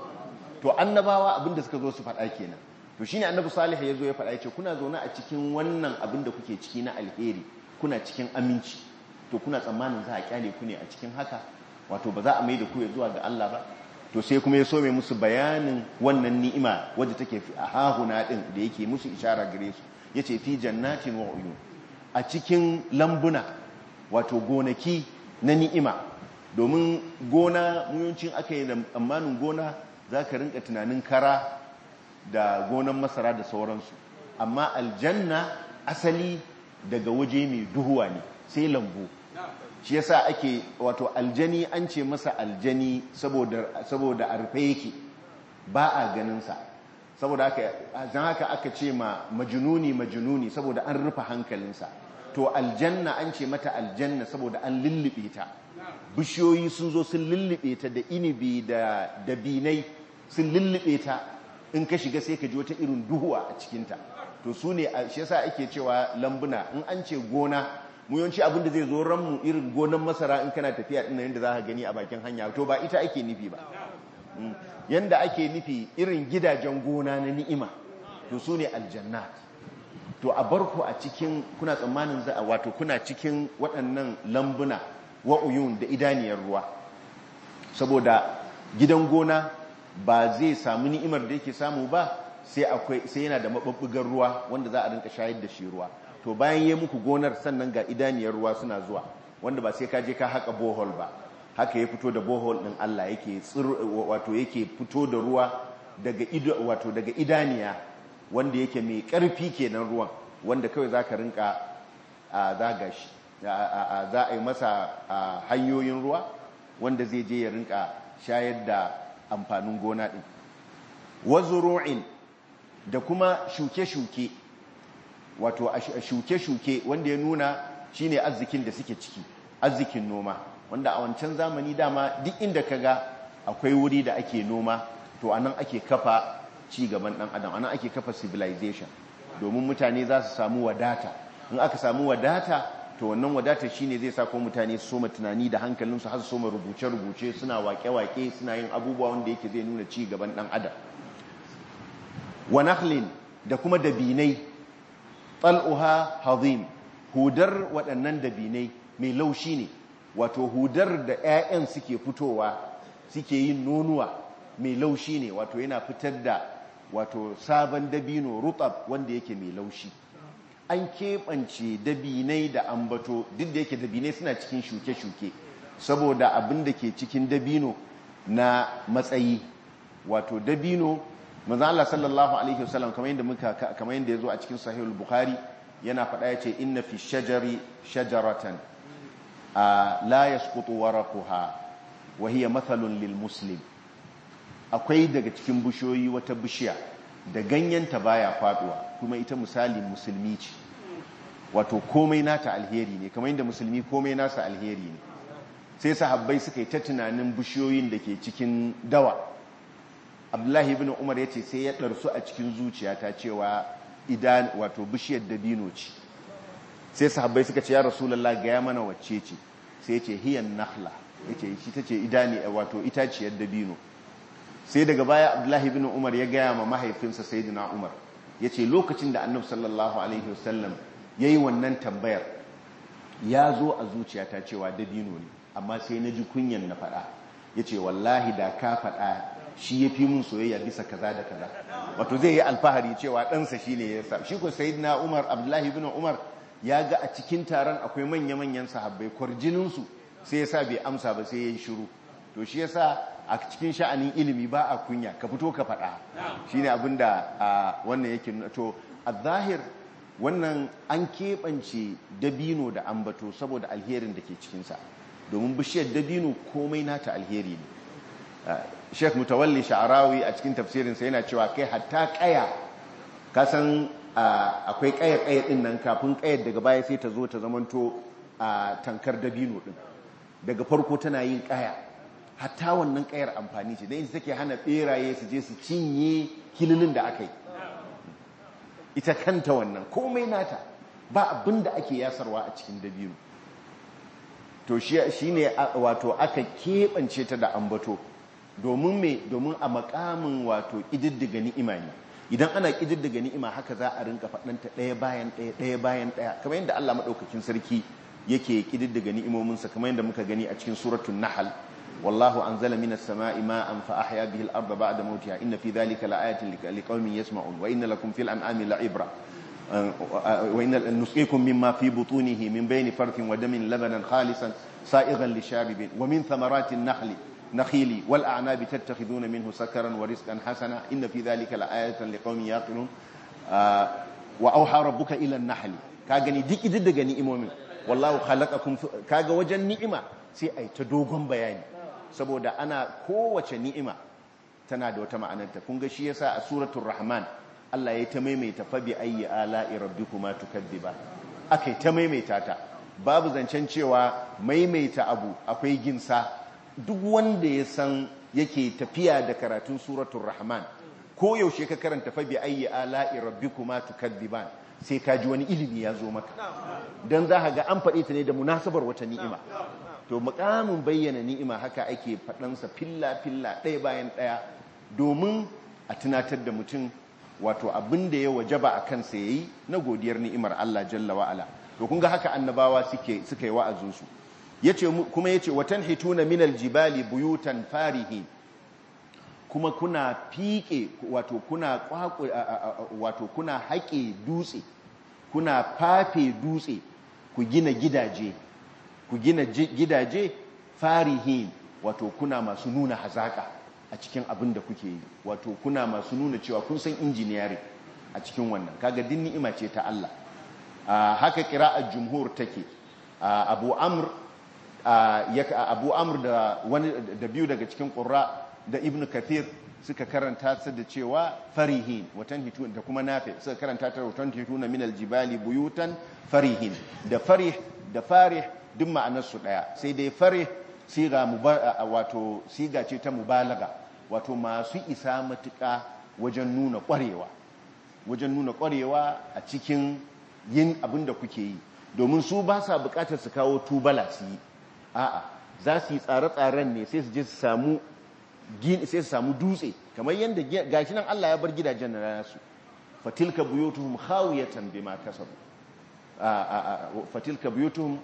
To annabawa abinda suka zo su faɗa kenan. To shine annabi Salih ya zo ya faɗa ya ce kuna zaune a cikin wannan abinda kuke ciki na alheri, kuna cikin aminci, to kuna tsammanin za a kyale ku ne a cikin haka, wato ba za a mai da ku ya zuwa ga Allah ba. To sai kuma ya so mai musu bayanin wannan ni'ima wadda take a hahuna din da yake musu ishara gare su, yace fi jannatin wa uyun, a cikin lambuna, wato gonaki na ni'ima. Domin gona muyancin aka yi tsammanin gona za ka rinka tunanin kara da gonan masara da sauransu, amma aljanna asali daga waje mai duhuwa ne, sai lambu. Shi yasa ake, wato aljani an ce masa aljani saboda a rufe yake, ba a ganinsa, saboda haka aka ce ma majununi saboda an rufe hankalinsa. To aljanna an ce mata aljanna saboda an lullube ta, bishiyoyi sun zo sun lullube ta da inibi da dabinai sun lullube ta, in ka shiga sai ka ji wata irin duhuwa a cikinta. To su ne, shi yasa ake cewa lambuna. In an ce gona, mu yawanci abin da zai zo ranmu irin gonan masara in kana tafiya ɗin yadda za ka gani a bakin hanya, to ba ita ake nufi ba. Yanda ake nufi irin gidajen gona na ni'ima, to su ne aljannat. To a barku a cikin, kuna tsammanin wato kuna cikin waɗannan lambuna wa uyun da idaniyar ruwa, saboda gidan gona ba zai samu ni'imar da yake samu ba sai yana da mabubbugar ruwa wanda za a rinka shayar da shi ruwa. To bayan yi muku gonar, sannan ga idaniyar ruwa suna zuwa, wanda ba sai ka je ka haka bohol ba, haka ya fito da bohol din Allah yake wato yake fito da ruwa daga idaniya wanda yake mai karfi kenan ruwan, wanda kawai zaka rinka zaga shi, za a yi masa hanyoyin ruwa wanda zai je ya rinka shayar da amfanin gona din. Wazuru'in, da kuma shuke-shuke, wato a shuke-shuke wanda ya nuna shine arzikin da suke ciki, arzikin noma, wanda a wancan zamani dama duk inda kaga akwai wuri da ake noma, to anan ake kafa ci gaban dan adam, anan ake kafa civilization, domin mutane za su samu wadata. In aka samu wadata, to wannan wadata shine zai sa ko mutane su soma tunani da hankalinsu, har su soma rubuce-rubuce, suna wake-wake, suna yin abubuwa wanda yake zai nuna ci gaban dan adam. Wa nakhlin, da kuma dabinai, tal'uha hazim, hudar waɗannan dabinai mai laushi ne, wato hudar da 'ya'yan suke fitowa suke yin nonuwa mai laushi ne, wato yana fitar da wato sabon dabino rutab wanda yake mai laushi. An keɓance dabinai da ambato, duk da yake dabinai suna cikin shuke-shuke, saboda abin da ke cikin dabino na matsayi. Wato dabino, manzo Allah sallallahu alaihi wasallam kamar yadda yazo a cikin sahihul bukhari, yana faɗa yace inna fi shajari shajaratan la yasqutu waraquha wa hiya mathalun lil muslim. Akwai daga cikin bishiyoyi wata bishiya da ganyenta baya faduwa, kuma ita misali musulmi ce, wato komai nata alheri ne, kamar yadda musulmi komai nasa alheri ne. Sai sahabbai suka yi ta tunanin bishiyoyin da ke cikin dawa. Abdullahi ibn Umar ya ce sai ya ɗarsu a cikin zuciyata cewa wato bishiyar dabino ce. Sai sahabbai suka ce ya Rasulullah gaya mana wacce ce, sai ya ce hiyan nakhla, ya ce shi ta ce wato itaciyar dabino. Sai daga baya Abdullahi ibn Umar ya gaya ma mahaifinsa Sayyidina Umar, ya ce lokacin da Annabi sallallahu alaihi wasallam ya yi wannan tambayar, ya zo a zuciyata cewa dabino ne, amma sai na ji kunyan na faɗa. Ya ce wallahi da ka faɗa shi ya fi mun soyayya bisa kaza da kaza, wato zai yi alfahari cewa ɗansa shi ne ya sa. Shi ko Sayyidina Umar, Abdullahi ibn Umar, ya ga a cikin taron akwai manya-manyan sahabbai, kwarjininsu sai ya sa bai amsa ba, sai ya yi shiru. To shi ya sa a cikin sha'anin ilimi ba a kunya, ka fito ka faɗa, shi ne abin da wannan yake nuna. To a zahir wannan an keɓance dabino da ambato saboda alherin da ke cikinsa, domin bishiyar dabino komai nata alheri ne. Sheikh Mutawalli Sha'arawi a cikin tafsirinsa yana cewa kai hatta kaya, kasan akwai kaya din nan, kafin kayar daga baya sai ta zo ta zamanto tankar dabino din. Daga farko tana yin kaya, hatta wannan kayar amfani ce dan ita take hana beraye su je su cinye kililin da aka yi ita kanta wannan komai nata ba abin da ake yasarwa a cikin dabino to shi ne wato aka keɓance ta da ambato domin a makamin wato ƙididdiga ni'ima ne idan ana ƙididdiga ni'ima haka za a rinka faɗanta ɗaya bayan ɗaya ɗaya bayan ɗaya kamar yadda Allah maɗaukakin sarki yake ƙididdiga ni'imominsa kamar yadda muka gani a cikin suratul nahl wallahu anzala minas sama'i ma'an fa ahya bihi al-ardha ba'da mawtiha inna fi dhalika la'ayatin liqaumin yasma'un wa inna lakum fil an'ami la'ibra وإن نسقيكم مما في بطونه من بين فرث ودم لبنا خالصا سائغا للشاربين ومن ثمرات النخيل والأعناب تتخذون منه سكرا ورزقا حسنا إن في ذلك لآية لقوم يعقلون وأوحى ربك إلى النحل كاغني ديك ددغني إمومي والله خلقكم كاغا وجن نعمة sai ai ta dogon bayani saboda ana kowace ni'ima tana da wata ma'anarta kun ga shi yasa a suratul rahman Allah ya ta maimaita fa bi ayyi ala'i rabbikuma tukaddiba akai ta maimaita ta babu zancen cewa maimaita abu akwai ginsa duk wanda ya san yake tafiya da karatun suratul rahman ko yaushe ka karanta fa bi ayyi ala'i rabbikuma tukaddiban sai ka ji wani ilimi ya zo maka dan za ka ga an faɗi ta ne da munasabar wata ni'ima to muƙamin bayyana ni'ima haka ake faɗansa filla filla ɗaya bayan ɗaya domin a tunatar da mutum wato abin da ya wajaba a kansa yayi na godiyar ni'imar Allah jalla wa ala to kun ga haka annabawa suka yi wa'azin su yace watan hituna minal jibali buyutan farihin kuma kuna fike wato kuna haƙe dutse kuna fafe dutse ku gina gidaje farihin wato kuna masu nuna hazaka a cikin abin da kuke yi wato kuna masu nuna cewa kun san injiniyari a cikin wannan kaga din ni'ima ce ta Allah haka qira'ar jumhur take Abu Amr da wani da biyu daga cikin qurra da Ibn Kathir suka karanta ta da cewa farihin watan hitun da kuma Nafi suka karanta ta watan hituna minal jibali buyutan farihin da farih da farih duk ma'anar su daya sai dai farih siga ce ta mubalaga wato masu isa matuƙa wajen nuna ƙwarewa a cikin yin abin da kuke yi domin su ba sa buƙatar su kawo tubala su yi a'a za su yi tsare-tsaren ne sai su je su samu dutse kamar yadda gashi nan Allah ya bar gidajen na nasu fatilka buyutuhum khawiyatan bima kasabu fatilka buyutuhum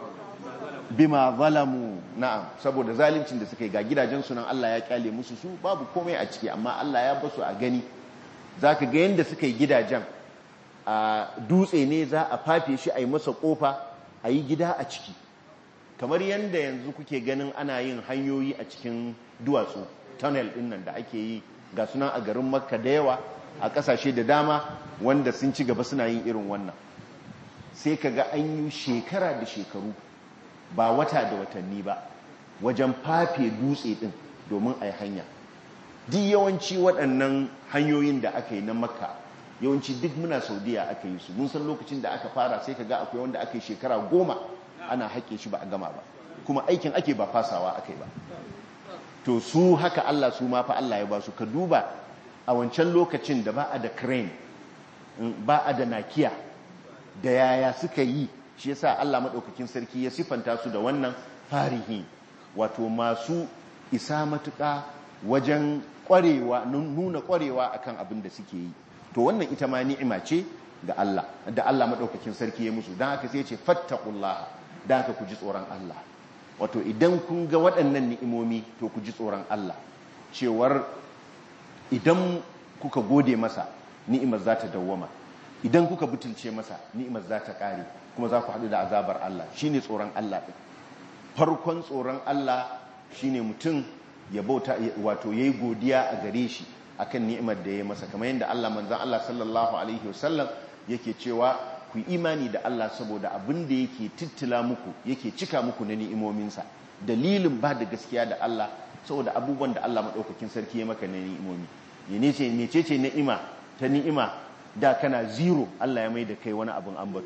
bima zalamu na'am saboda zaluncin da suka yi ga gidajen sunan Allah ya kyale musu su babu komai a ciki amma Allah ya basu a gani zaka ga yanda suka yi gidajen a dutse ne za a fafe shi a yi masa kofa a yi gida a ciki kamar yanda yanzu kuke ganin ana yin hanyoyi a cikin duwatsu tunnel din nan da ake yi ga sunan a garin Makka da yawa a kasashe da dama wanda sun ci gaba suna yin irin wannan sai kaga an yi shekara da shekaru ba wata da watanni ba wajen fafe dutse din domin a yi hanya duk yawanci waɗannan hanyoyin da aka yi na Makka yawanci duk muna Saudiya aka yi su mun san lokacin da aka fara sai kaga akwai wanda aka yi shekara 10 ana haƙe shi ba a gama ba kuma aikin ake ba fasawa aka yi ba to su haka Allah su ma fa Allah ya ba su ka duba a wancan lokacin da ba a da crane ba a da nakiya da yaya suka yi shi yasa Allah madaukakin sarki ya sifanta su da wannan farihi wato masu isa matuƙa wajen ƙwarewa nuna ƙwarewa akan abin da suke yi to wannan ita ma ni'ima ce ga Allah da Allah madaukakin sarki ya musu dan haka sai ya ce fattaqullaha dan haka ku ji tsoron Allah wato idan kun ga waɗannan ni'imomi to ku ji tsoron Allah cewar idan kuka gode masa ni'imar za ta dawwama idan kuka butulce masa ni'imar za ta ƙare kuma za ku haɗu da azabar Allah shine tsoron Allah ɗin farkon tsoron Allah shine mutum ya bauta wato yayi godiya a gare shi akan ni'imar da ya masa kamar yadda Allah manzon Allah sallallahu alaihi wasallam yake cewa ku imani da Allah saboda abin da yake tittila muku yake cika muku na ni'imominsa dalilin ba da gaskiya da Allah saboda abubuwan da Allah madaukakin sarki ya maka na ni'imomi mecece ni'ima ta ni'ima da kana zero Allah ya mai da kai wani abin ambato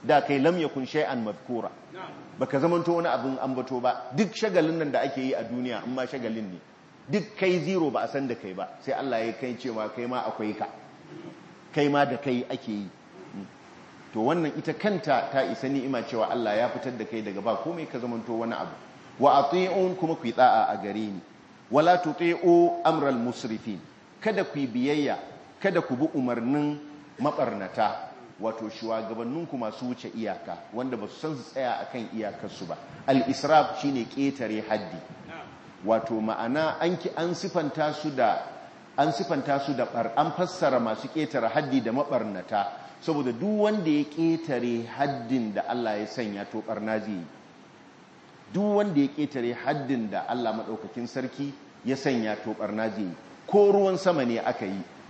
da kai lam yakun shay'an madhkura baka zamanto wani abin ambato ba. Duk shagalin nan da ake yi a duniya amma shagalin ne, duk kai zero ba a san da kai ba, sai Allah ya kai cewa kai ma akwai ka, kai ma da kai ake yi. To wannan ita kanta ta isa ni'ima cewa Allah ya fitar da kai daga ba komai ka zamanto wani abu. Wa ati'un kuma ku yi da'a a gare ni, wala tuti'u amral musrifin, kada ku yi biyayya, kada ku bi umarnin mabarnata, wato shugabanninku masu wuce iyaka wanda ba su san su tsaya akan iyakarsu ba. Al-israf shine ketare haddi, wato ma'ana an sifanta su da an fassara masu ketare haddi da mabarnata, saboda duk wanda ya ketare haddin da Allah ya sanya to barna zai yi. Duk wanda ya ketare haddin da Allah madaukakin sarki ya sanya to barna zai yi. Ko ruwan sama ne aka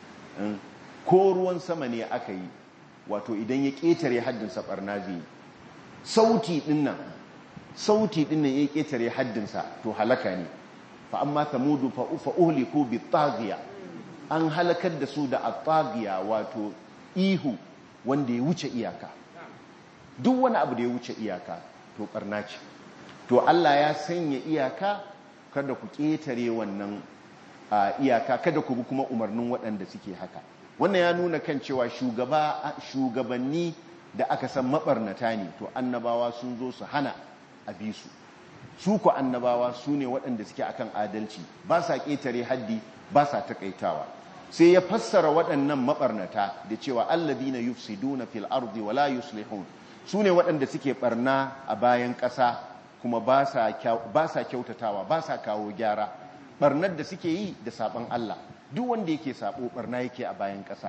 yi, wato idan ya ketare haddinsa barna zai yi. Sauti dinnan ya ketare haddinsa to halaka ne. Fa amma thamudu fa uhliku bit-taghiya, an halakar da su da at-taghiya, wato ihu wanda ya wuce iyaka. Duk wani abu da ya wuce iyaka to barna ce. To Allah ya sanya iyaka, kada ku ketare wannan iyaka, kada ku bi kuma umarnin waɗanda suke haka. Wannan ya nuna kan cewa shugabanni da aka san mabarnata ne, to annabawa sun zo su hana a bi su. Su ku annabawa su ne waɗanda suke akan adalci, ba sa ƙetare haddi, ba sa taƙaitawa. Sai ya fassara waɗannan mabarnata da cewa alladhina yufsiduna fil ardi wala yuslihun, su ne waɗanda suke barna a bayan ƙasa kuma ba sa kyautatawa, ba sa kawo gyara. Barnar da suke yi da saɓon Allah. Duk wanda yake sabo barna yake a bayan ƙasa,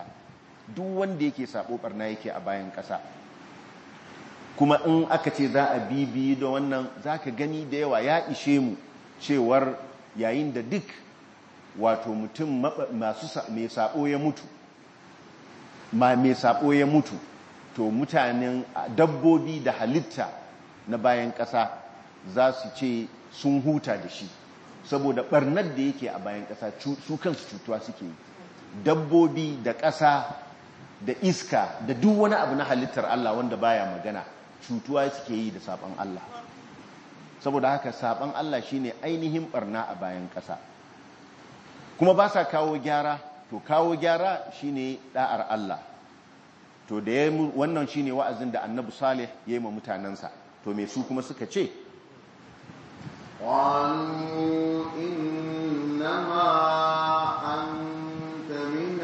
kuma in aka ce za a bibi da wannan za ka gani da yawa ya ishe mu cewar yayin da duk wato mutum mai sabo ya mutu to mutanen dabbobi da halitta na bayan ƙasa za su ce sun huta da shi, saboda barnar da yake a bayan ƙasa su kansu cutuwa suke yi. Dabbobi da ƙasa da iska da duk wani abu na halittar Allah wanda baya magana cutuwa suke yi da saban Allah. Saboda haka saban Allah shine ainihin barna a bayan ƙasa, kuma ba sa kawo gyara. To kawo gyara shine da'ar Allah. To da wannan shine wa'azin da Annabi Salih ya yi ma mutanansa. To me su kuma suka ce? قالوا إنما أنت من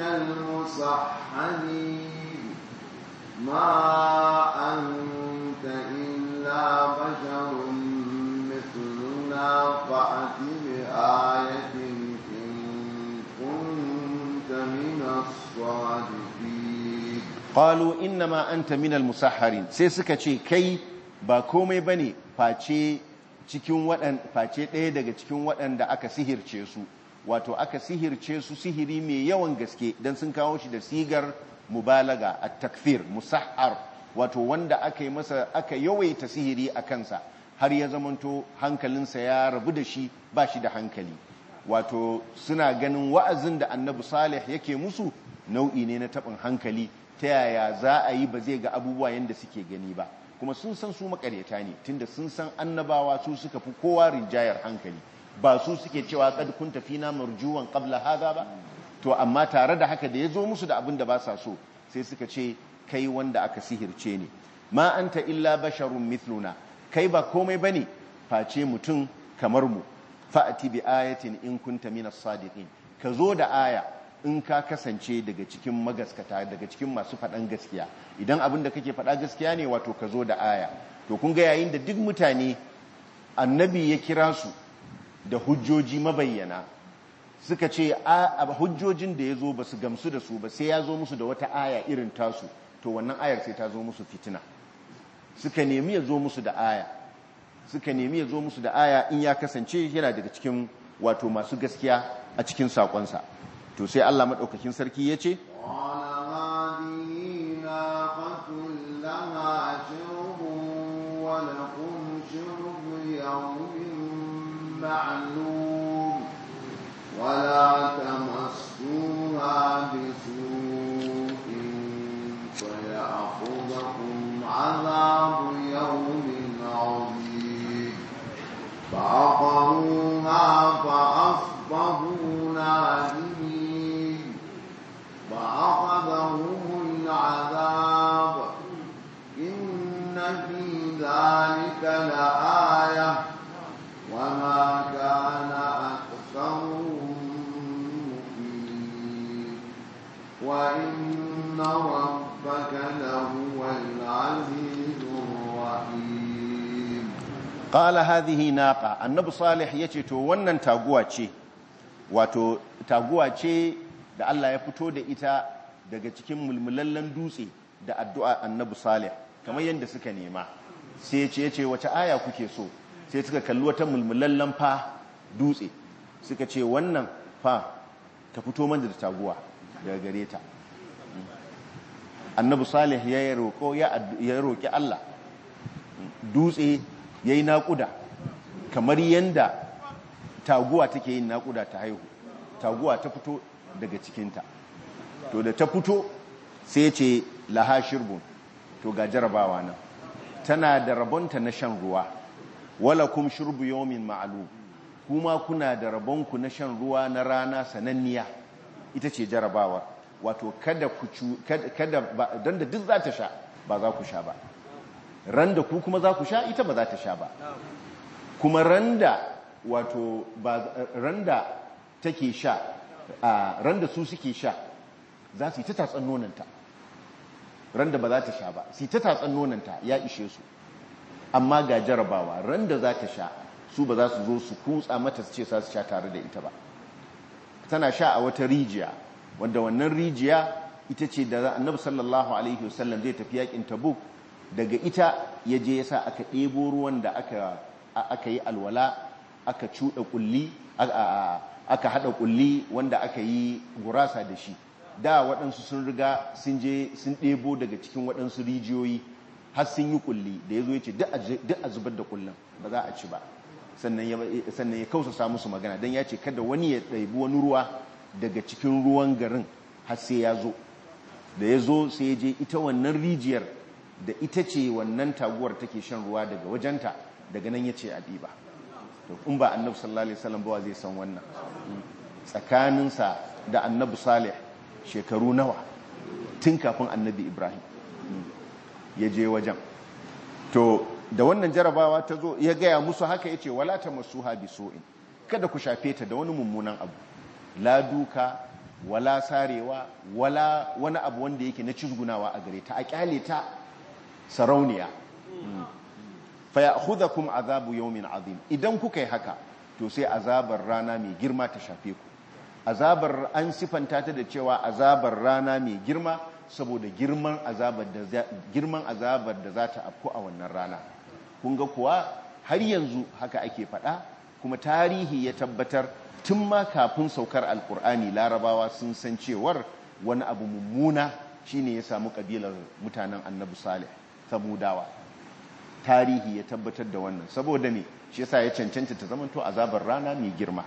المسحرين ما أنت إلا بشر مثلنا فأت بآية إن كنت من الصادقين. قالوا إنما أنت من المسحرين. sai suka ce kai ba komai bane face ɗaya daga cikin waɗanda aka sihirce su, wato aka sihirce su sihiri mai yawan gaske, don sun kawo shi da sigar mubalaga a takfir musahar, wato wanda aka yawaita sihiri a kansa har ya zamanto hankalinsa ya rabu da shi, ba shi da hankali. Wato suna ganin wa'azin da Annabi Salih yake musu nau'i ne na taɓin hankali, ta yaya za a yi ba zai ga abubuwa yadda suke gani ba. Kuma sun san su makaryata ne, tunda sun san annabawa su suka fi kowa rinjayar hankali, ba su suke cewa kad kunta fina marjuwan qabla hadha ba. To amma tare da haka da ya zo musu da abin da ba sa so, sai suka ce kai wanda aka sihirce ne. Ma anta illa basharun mithluna, kai ba komai bane face mutum kamar mu. Fa'ati bi ayatin in kunta minas sadiqin, ka zo da aya in ka kasance daga cikin magaskata, daga cikin masu faɗan gaskiya. Idan abin da kake faɗa gaskiya ne, wato ka zo da aya. To kun ga yayin da duk mutane annabi ya kira su da hujjoji mabayyana, suka ce a hujjojin da ya zo ba su gamsu da su ba, sai ya zo musu da wata aya irin tasu, to wannan ayar sai ta zo musu fitina. Suka nemi ya zo musu da aya, in ya kasance yana daga cikin wato masu gaskiya a cikin saƙonsa. To sai Allah maɗaukakin sarki ya ce, ولا تمسوها بسوء فيأخذكم عذاب فعقروها فأصبحوا نادمين فأخذهم العذاب إن في ذلك لآية وما كان أكثرهم مؤمنين وإن ربك لهو العزيز الرحيم. قال هذه ناقة. النبي صالح yace to wannan taguwa ce, wato taguwa ce da Allah ya fito da ita daga cikin mulmulallen dutse da addu'a annabi salih kamar yadda suka nema. Sai yace wace aya kuke so? Sai suka kalli wata mulmulallen fa dutse suka ce wannan fa ka fito mana da taguwa daga gare ta. Annabi salih ya roƙi Allah dutse yayi naƙuda kamar yanda taguwa take yin naƙuda ta haihu. Taguwa ta fito daga cikinta. To da ta fito sai ce laha shirbun, to ga jarabawa nan tana da rabonta na shan ruwa. Wala kum shurbu yawmin ma'lum, kuma kuna da rabonku na shan ruwa na rana sananniya. Ita ce jarabawa, wato kada don da duk za ta sha ba za ku sha ba, ran da ku kuma za ku sha ita ba za ta sha ba. Kuma randa take sha, randa su suke sha za su yi ta tatsan nonanta, randa ba za ta sha ba su yi ta tatsan nonanta ya ishe su. Amma ga jarabawa, randa za ta sha su ba za su zo su kutsa mata su ce za su sha tare da ita ba. Tana sha a wata rijiya, wanda wannan rijiya ita ce da annabi sallallahu alaihi wasallam zai tafi yakin Tabuk, daga ita ya je ya sa aka ɗebo ruwan da aka yi alwala, aka cuɗa kulli, aka haɗa kulli wanda aka yi gurasa da shi. Da waɗansu sun riga sun je sun ɗebo daga cikin waɗansu rijiyoyi har sun yi kulli, da ya zo ya ce duk a zubar da kullum ba za a ci ba. Sannan ya kausa musu magana don ya ce kada wani ya ɗaibi wani ruwa daga cikin ruwan garin har sai ya zo. Da ya zo sai ya je ita wannan rijiyar da ita ce wannan taguwar take shan ruwa daga wajenta, daga nan ya ce a ɗiba. To in ba annabi sallallahu alaihi wasallam ba zai san wannan. Tsakaninsa da annabi salih shekaru nawa, tun kafin annabi ibrahim ya je wajen. To da wannan jarabawa ta zo ya gaya musu haka, ya ce wala tamassuha bisu'in, kada ku shafe ta da wani mummunan abu, la duka wala sarewa wala wani abu wanda yake na cizgunawa a gare ta, a kyale ta sarauniya. Fa ya'khudhukum azabu yawmin azim, idan kuka yi haka to sai azabar rana mai girma ta shafe ku. Azabar an sifanta ta da cewa azabar rana mai girma saboda girman azabar da za ta afku a wannan rana. Kun ga kuwa har yanzu haka ake faɗa, kuma tarihi ya tabbatar tun ma kafin saukar alkur'ani larabawa sun san cewar wani abu mummuna shine ya samu kabilar mutanen annabi salih, samudawa. Tarihi ya tabbatar da wannan, saboda ne shi yasa ya cancanta ta zamanto azabar rana mai girma.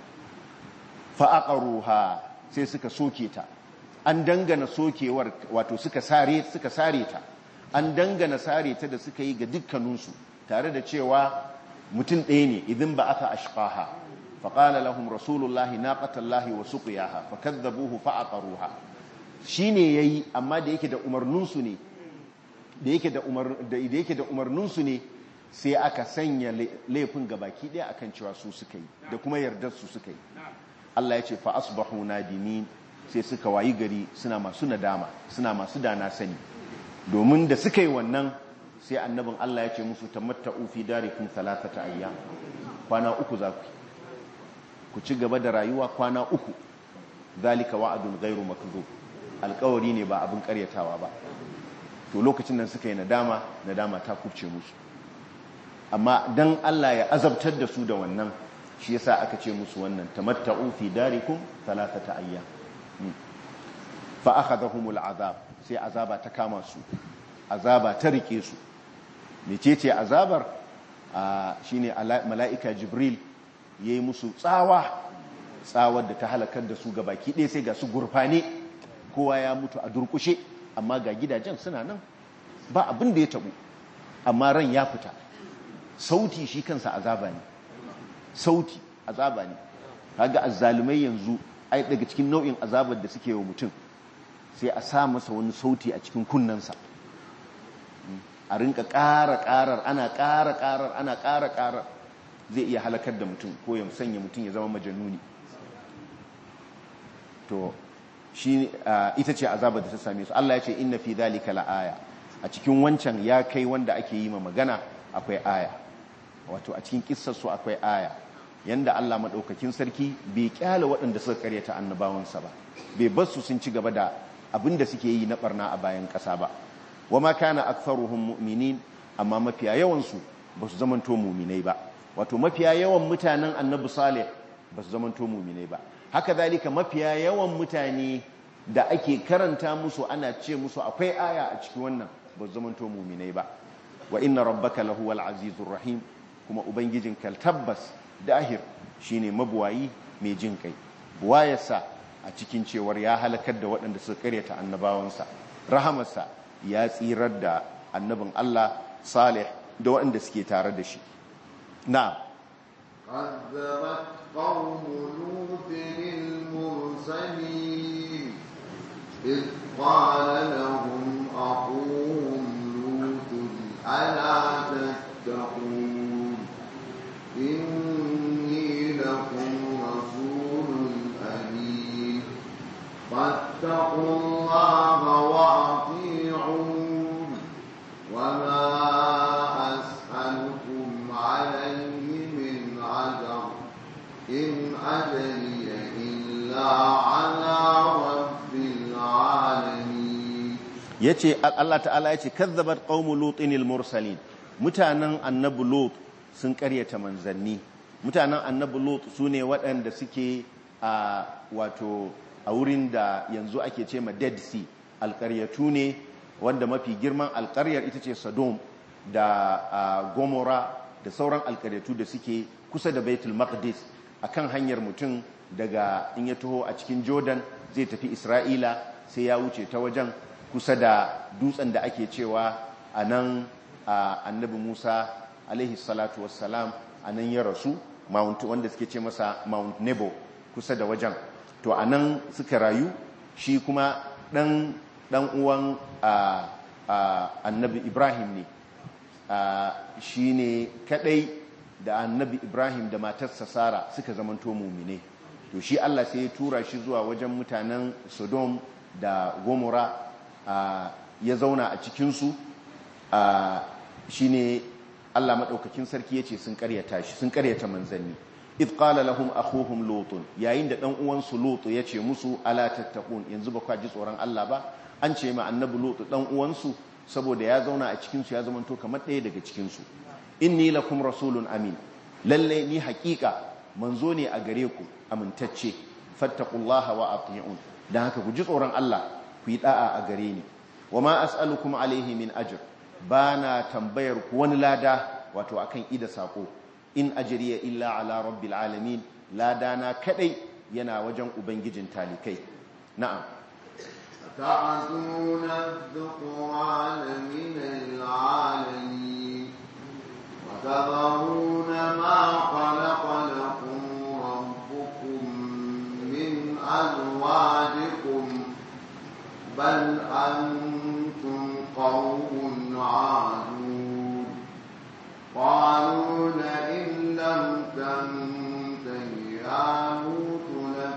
Fa'aqaruha, sai suka soke ta. An dangana sokewar, wato suka sare ta. An dangana sare ta da suka yi ga dukkaninsu, tare da cewa mutum ɗaya ne, idin ba aka ashqaha faqala lahum rasulullahi naqatallahi wa suqiyaha fakadzabuhu fa'aqaruha. Shine yayi, amma da yake da umarninsu ne, da yake da umarninsu ne, sai aka sanya laifin gabaki ɗaya akan cewa su suka yi, da kuma yardar su suka yi. Allah ya ce fa asbahu nadimin, sai suka wayi gari suna masu nadama, suna masu dana sani. Domin da suka yi wannan, sai annabin Allah ya ce musu tamatta'u fi darikum thalathata ayyam, kwana uku za ku ci gaba da rayuwa kwana uku. Zalika wa'adun ghairu makdhub, alƙawari ne ba abin ƙaryatawa ba. To lokacin nan suka yi nadama ta kubce musu. Amma dan Allah ya azabtar da su da wannan, shi yasa aka ce musu wannan tamatta'u fi darikum thalathata ayyam. Fa akhadhahumul azab, sai azaba ta kama su, azaba ta rike su. Mecece azabar? Shine mala'ika Jibril yayi musu tsawar da ta halakar da su gabaki ɗaya, sai ga su gurfane, kowa ya mutu a durkushe, amma ga gidajen suna nan ba abin da ya tabu, amma ran ya fita. Sauti shi kansa azaba ne, sauti azaba ne. Kaga azzalumai yanzu ai daga cikin nau'in azabar da suke wa mutum sai a sa masa wani sauti a cikin kunnensa, a rinka ƙara ana ƙara zai iya halakar da mutum ko ya sanya mutum ya zama majanuni. To shi ita ce azabar da ta same su. Allah ya ce inna fi dhalika la'aya, a cikin wancan ya kai wanda ake yi ma magana akwai aya, wato a cikin kissar su akwai aya, yanda Allah madaukakin sarki bai kyale waɗanda suka karyata annabawansa ba, bai bar su sun ci gaba da abin da suke yi na barna a bayan ƙasa ba. Wama kana aktharuhum mu'minin, amma mafiya yawan su ba su zamanto mu'minai ba, wato mafiya yawan mutanen annabi Salih ba su zamanto mu'minai ba. Haka zalika mafiya yawan mutane da ake karanta musu ana ce musu akwai aya a cikin wannan ba su zamanto mu'minai ba. Wa inna rabbaka lahuwal azizur rahim, kuma ubangijinka tabbas dahir shine mabuwayi mai jin kai. Buwayarsa a cikin cewar ya halakar da waɗanda suka karyata annabawansa, rahamarsa ya tsirar da annabin Allah Salih da waɗanda suke tare da shi. Na'am. كذبت قوم لوط المرسلين إذ قال لهم أخوهم لوط ألا تتقون إني لكم رسول أمين فاتقوا الله وأطيعون وما أسألكم عليه من أجر إن أجري إلا على رب العالمين. yace Allah ta'ala yace kazzabat qaumu lutinil mursalin, mutanen annabi lut sun karyata manzanni. Mutanen annabi lut sune waɗanda suke a wato a wurin da yanzu ake ce ma Dead Sea, alƙaryatu ne wanda mafi girman alƙaryar ita ce Sodom da Gomorrah da sauran alƙaryatu da suke kusa da Baitul Maqdis, akan hanyar mutum daga in ya taho a cikin Jordan zai tafi Isra'ila sai ya wuce ta wajen kusa da dutsen da ake cewa a nan annabi Musa alaihi salatu wassalam a nan ya rasu, wanda suke ce masa Mount Nebo, kusa da wajen. To a nan suka rayu. Shi kuma ɗan uwan annabi Ibrahim ne, shi ne kaɗai da annabi Ibrahim da matarsa Sara suka zamanto mumine. To shi Allah sai ya tura shi zuwa wajen mutanen Sodom da Gomorrah, ya zauna a cikinsu. Shi ne Allah maɗaukakin sarki ya ce sun ƙaryata manzanni. idh qala lahum akhuhum lut, yayin da dan uwansu lut ya ce musu ala tattaqun, yanzu ba kwa ji tsoron Allah ba. An ce ma annabi lut dan uwansu saboda ya zauna a cikin su, ya zamanto kamar ɗaya daga cikin su. Inni lakum rasulun amin, lalle ni haƙiƙa manzo ne a gare ku amintacce. Fattaqullaha wa ati'un, dan haka ku ji tsoron Allah ku yi da'a a gare ni. Wama as'alukum alaihi min ajr, bana tambayar ku wani lada wato akan ida sako. In ajriya illa ala rabbil alamin, ladana kadai yana wajen ubangijin talikai. Na'am. تعتون الذكران من العالمين وتذرون ما خلق لكم ربكم من أزواجكم بل أنتم قوم عادون قالوا لئن لم تنته يا لوط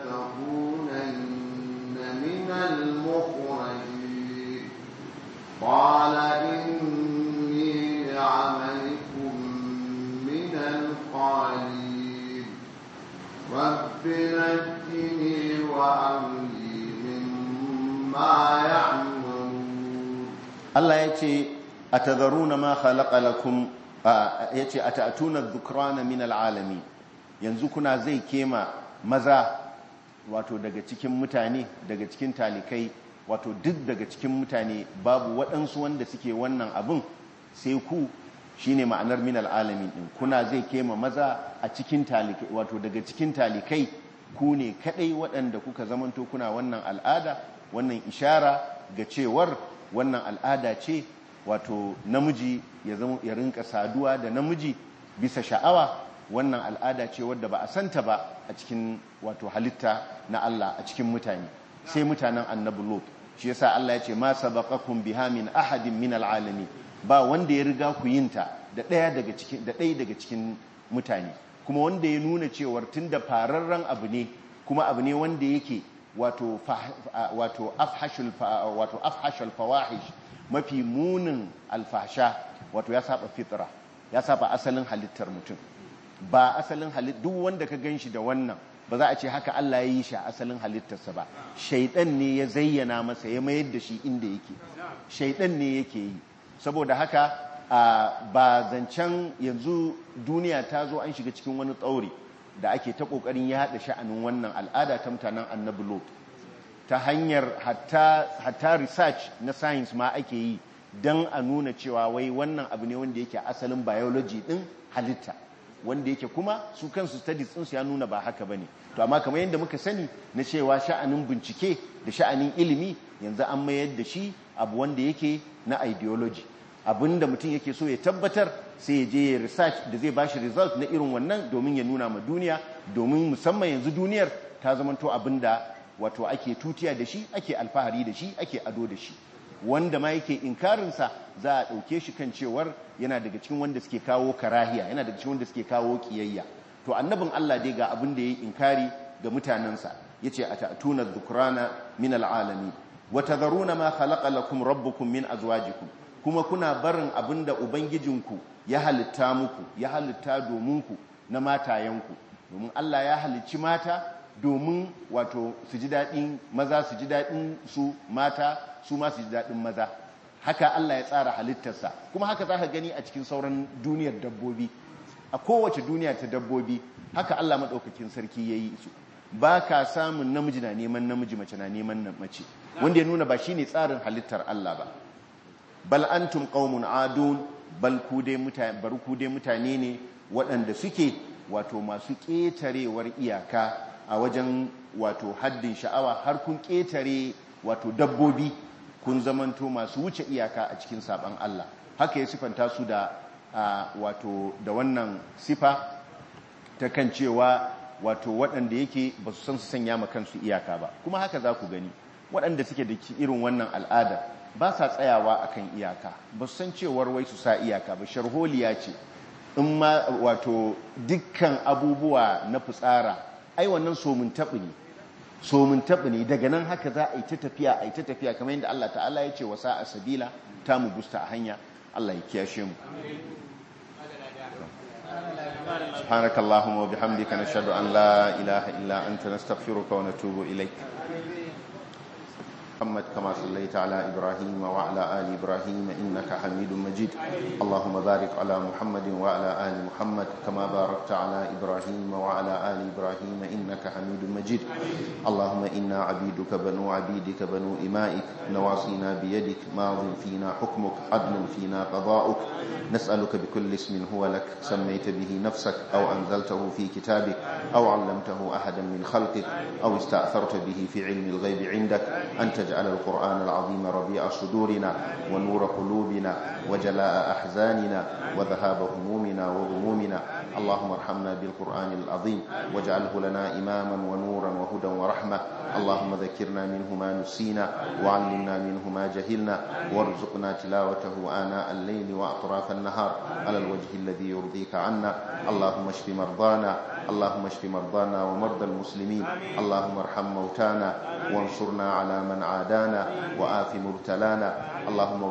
لتكونن من المخرجين قال إني لعملكم من القالين رب نجني وأهلي مما يعملون. الله يأتي أتذرون ما خلق لكم، yace atatuna dhukrana min alalami, yanzu kuna zai kema maza wato daga cikin mutane, daga cikin talikai, wato duk daga cikin mutane babu waɗansu wanda suke wannan abin sai ku, shine ma'anar min alalamin din. Kuna zai kema maza a cikin talikai, wato daga cikin talikai ku ne kadai waɗanda kuka zamanto kuna wannan al'ada. Wannan ishara ga cewar wannan al'ada ce, wato namiji ya rinka saduwa da namiji bisa sha'awa, wannan al'ada ce wadda ba a santa ba a cikin wato halitta na Allah a cikin mutane sai mutanen annabi Lut. Shi yasa Allah ya ce ma sabaqakum biha min ahadin min al'alamin, ba wanda ya riga ku yinta da ɗaya daga cikin mutane, kuma wanda ya nuna cewar tunda fararren abu ne kuma abu ne wanda yake wato afhashul fawahish, mafi munin alfasha, wato ya saba fitra, ya saba asalin halittar mutum. Ba asalin duk wanda ka ganshi da wannan ba za a ce haka Allah ya yi shi a asalin halittarsa ba, shaidan ne ya zayyana masa ya mayar da shi inda yake, shaidan ne yake yi. Saboda haka ba zancen yanzu duniya ta zo an shiga cikin wani tsauri da ake ta kokarin yaɗa sha'anin wannan al'ada ta mutanen annabi Lot ta hanyar hatta research na science ma ake yi don a nuna cewa wai wannan abu ne wanda yake asalin biology din halitta, wanda yake kuma su kansu studies ɗinsu ya nuna ba haka bane. To amma kamar yadda muka sani na cewa sha'anin bincike da sha'anin ilimi yanzu an mayar da shi abu wanda yake na ideology, abinda mutum yake so ya tabbatar sai ya je research da zai bashi result na irin wannan domin ya nuna ma duniya, domin musamman yanzu duniyar ta zamanto abinda wato ake tutiya da shi, ake alfahari da shi, ake ado da shi. Wanda ma yake inkarinsa za a ɗauke shi kan cewar yana daga cikin wanda suke kawo karahiya, yana daga cikin wanda suke kawo kiyayya. To annabin Allah dai ga abin da ya yi inkari ga mutanensa, ya ce a ta'atuna dhukrana min al'alami wa tadharuna ma khalaqa lakum rabbukum min azwajikum, kuma kuna barin abin da ubangijinku ya halitta muku, ya halitta domin ku na matayenku, domin Allah ya halicci mata domin wato su ji daɗin maza, su ji daɗin su mata, su ma su ji daɗin maza. Haka Allah ya tsara halittarsa, kuma haka za ka gani a cikin sauran duniyar dabbobi, a kowace duniya ta dabbobi haka Allah maɗaukakin sarki ya yi su. Ba ka samun namiji na neman namiji, mace na neman mace, wanda ya nuna ba shi ne tsarin halittar Allah ba. Bal antum qaumun adun, bal ku dai mutane ne waɗanda suke wato masu ƙetarewar iyaka a wajen wato haddin sha'awa, har kun ƙetare wato dabbobi, kun zamanto masu wuce iyaka a cikin saban Allah. Haka ya sifanta su da wato da wannan sifa ta kan cewa wato waɗanda yake ba su san su sanya ma kansu iyaka ba. Kuma haka za ku gani waɗanda suke da irin wannan al'ada ba sa tsayawa akan iyaka, ba su san cewar wai su sa iyaka ba, sharholiya ce. In ma wato dukkan abubuwa na fitsara, ai wannan somin taɓi ne, daga nan haka za a yi ta tafiya kamar yadda Allah ta'ala ya ce wa sa'a sabila, ta mu gusta a hanya. Allah ya kiyashe mu. Subhanakallahumma wa bihamdika nashhadu an la ilaha illa anta nastaghfiruka wa natubu ilayk. محمد كما صليت على إبراهيم وعلى آل إبراهيم إنك حميد مجيد. اللهم بارك على محمد وعلى آل محمد كما باركت على إبراهيم وعلى آل إبراهيم إنك حميد مجيد. اللهم إنا عبيدك بنو عبيدك بنو إمائك، نواصينا بيدك، ماض فينا حكمك، عدل فينا قضاؤك. نسألك بكل اسم هو لك سميت به نفسك أو أنزلته في كتابك أو علمته أحدا من خلقك أو استأثرت به في علم الغيب عندك أن تجعل القرآن العظيم ربيع صدورنا ونور قلوبنا وجلاء أحزاننا وذهاب همومنا وغمومنا. اللهم ارحمنا بالقرآن العظيم واجعله لنا إماما ونورا وهدى ورحمة. اللهم ذكرنا منه ما نسينا وعلمنا منه ما جهلنا وارزقنا تلاوته آناء الليل وأطراف النهار على الوجه الذي يرضيك عنا. اللهم اشف مرضانا، اللهم اشف مرضانا ومرضى المسلمين. اللهم ارحم موتانا وانصرنا على من عادانا وآف مبتلانا. اللهم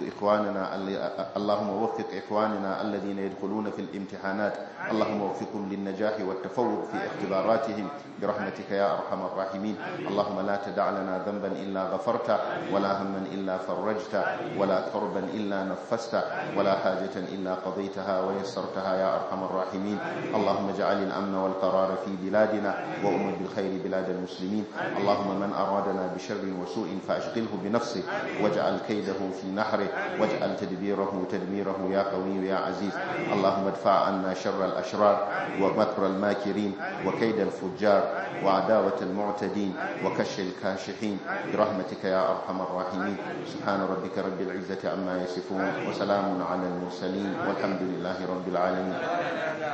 وفق إخواننا الذين يدخلون في الامتحانات، اللهم وفقهم للنجاح والتفوق في اختباراتهم برحمتك يا أرحم الراحمين. اللهم لا تدع لنا ذنبا إلا غفرته ولا هما إلا فرجته ولا كربا إلا نفسته ولا حاجة إلا قضيتها ويسرتها يا أرحم الراحمين. اللهم اجعل الأمن والقرار في بلادنا وأمة بالخير بلاد المسلمين. اللهم من أرادنا بشر وسوء فأشغله بنفسه واجعل كيده في نحره واجعل تدميره يا قوي يا عزيز. اللهم ادفع عنا شر الأشرار ومكر الماكرين وكيد الفجار وعداوة المعتدين وكش الكاشحين برحمتك يا أرحم الراحمين. سبحان ربك رب العزة عما يصفون وسلام على المرسلين والحمد لله رب العالمين.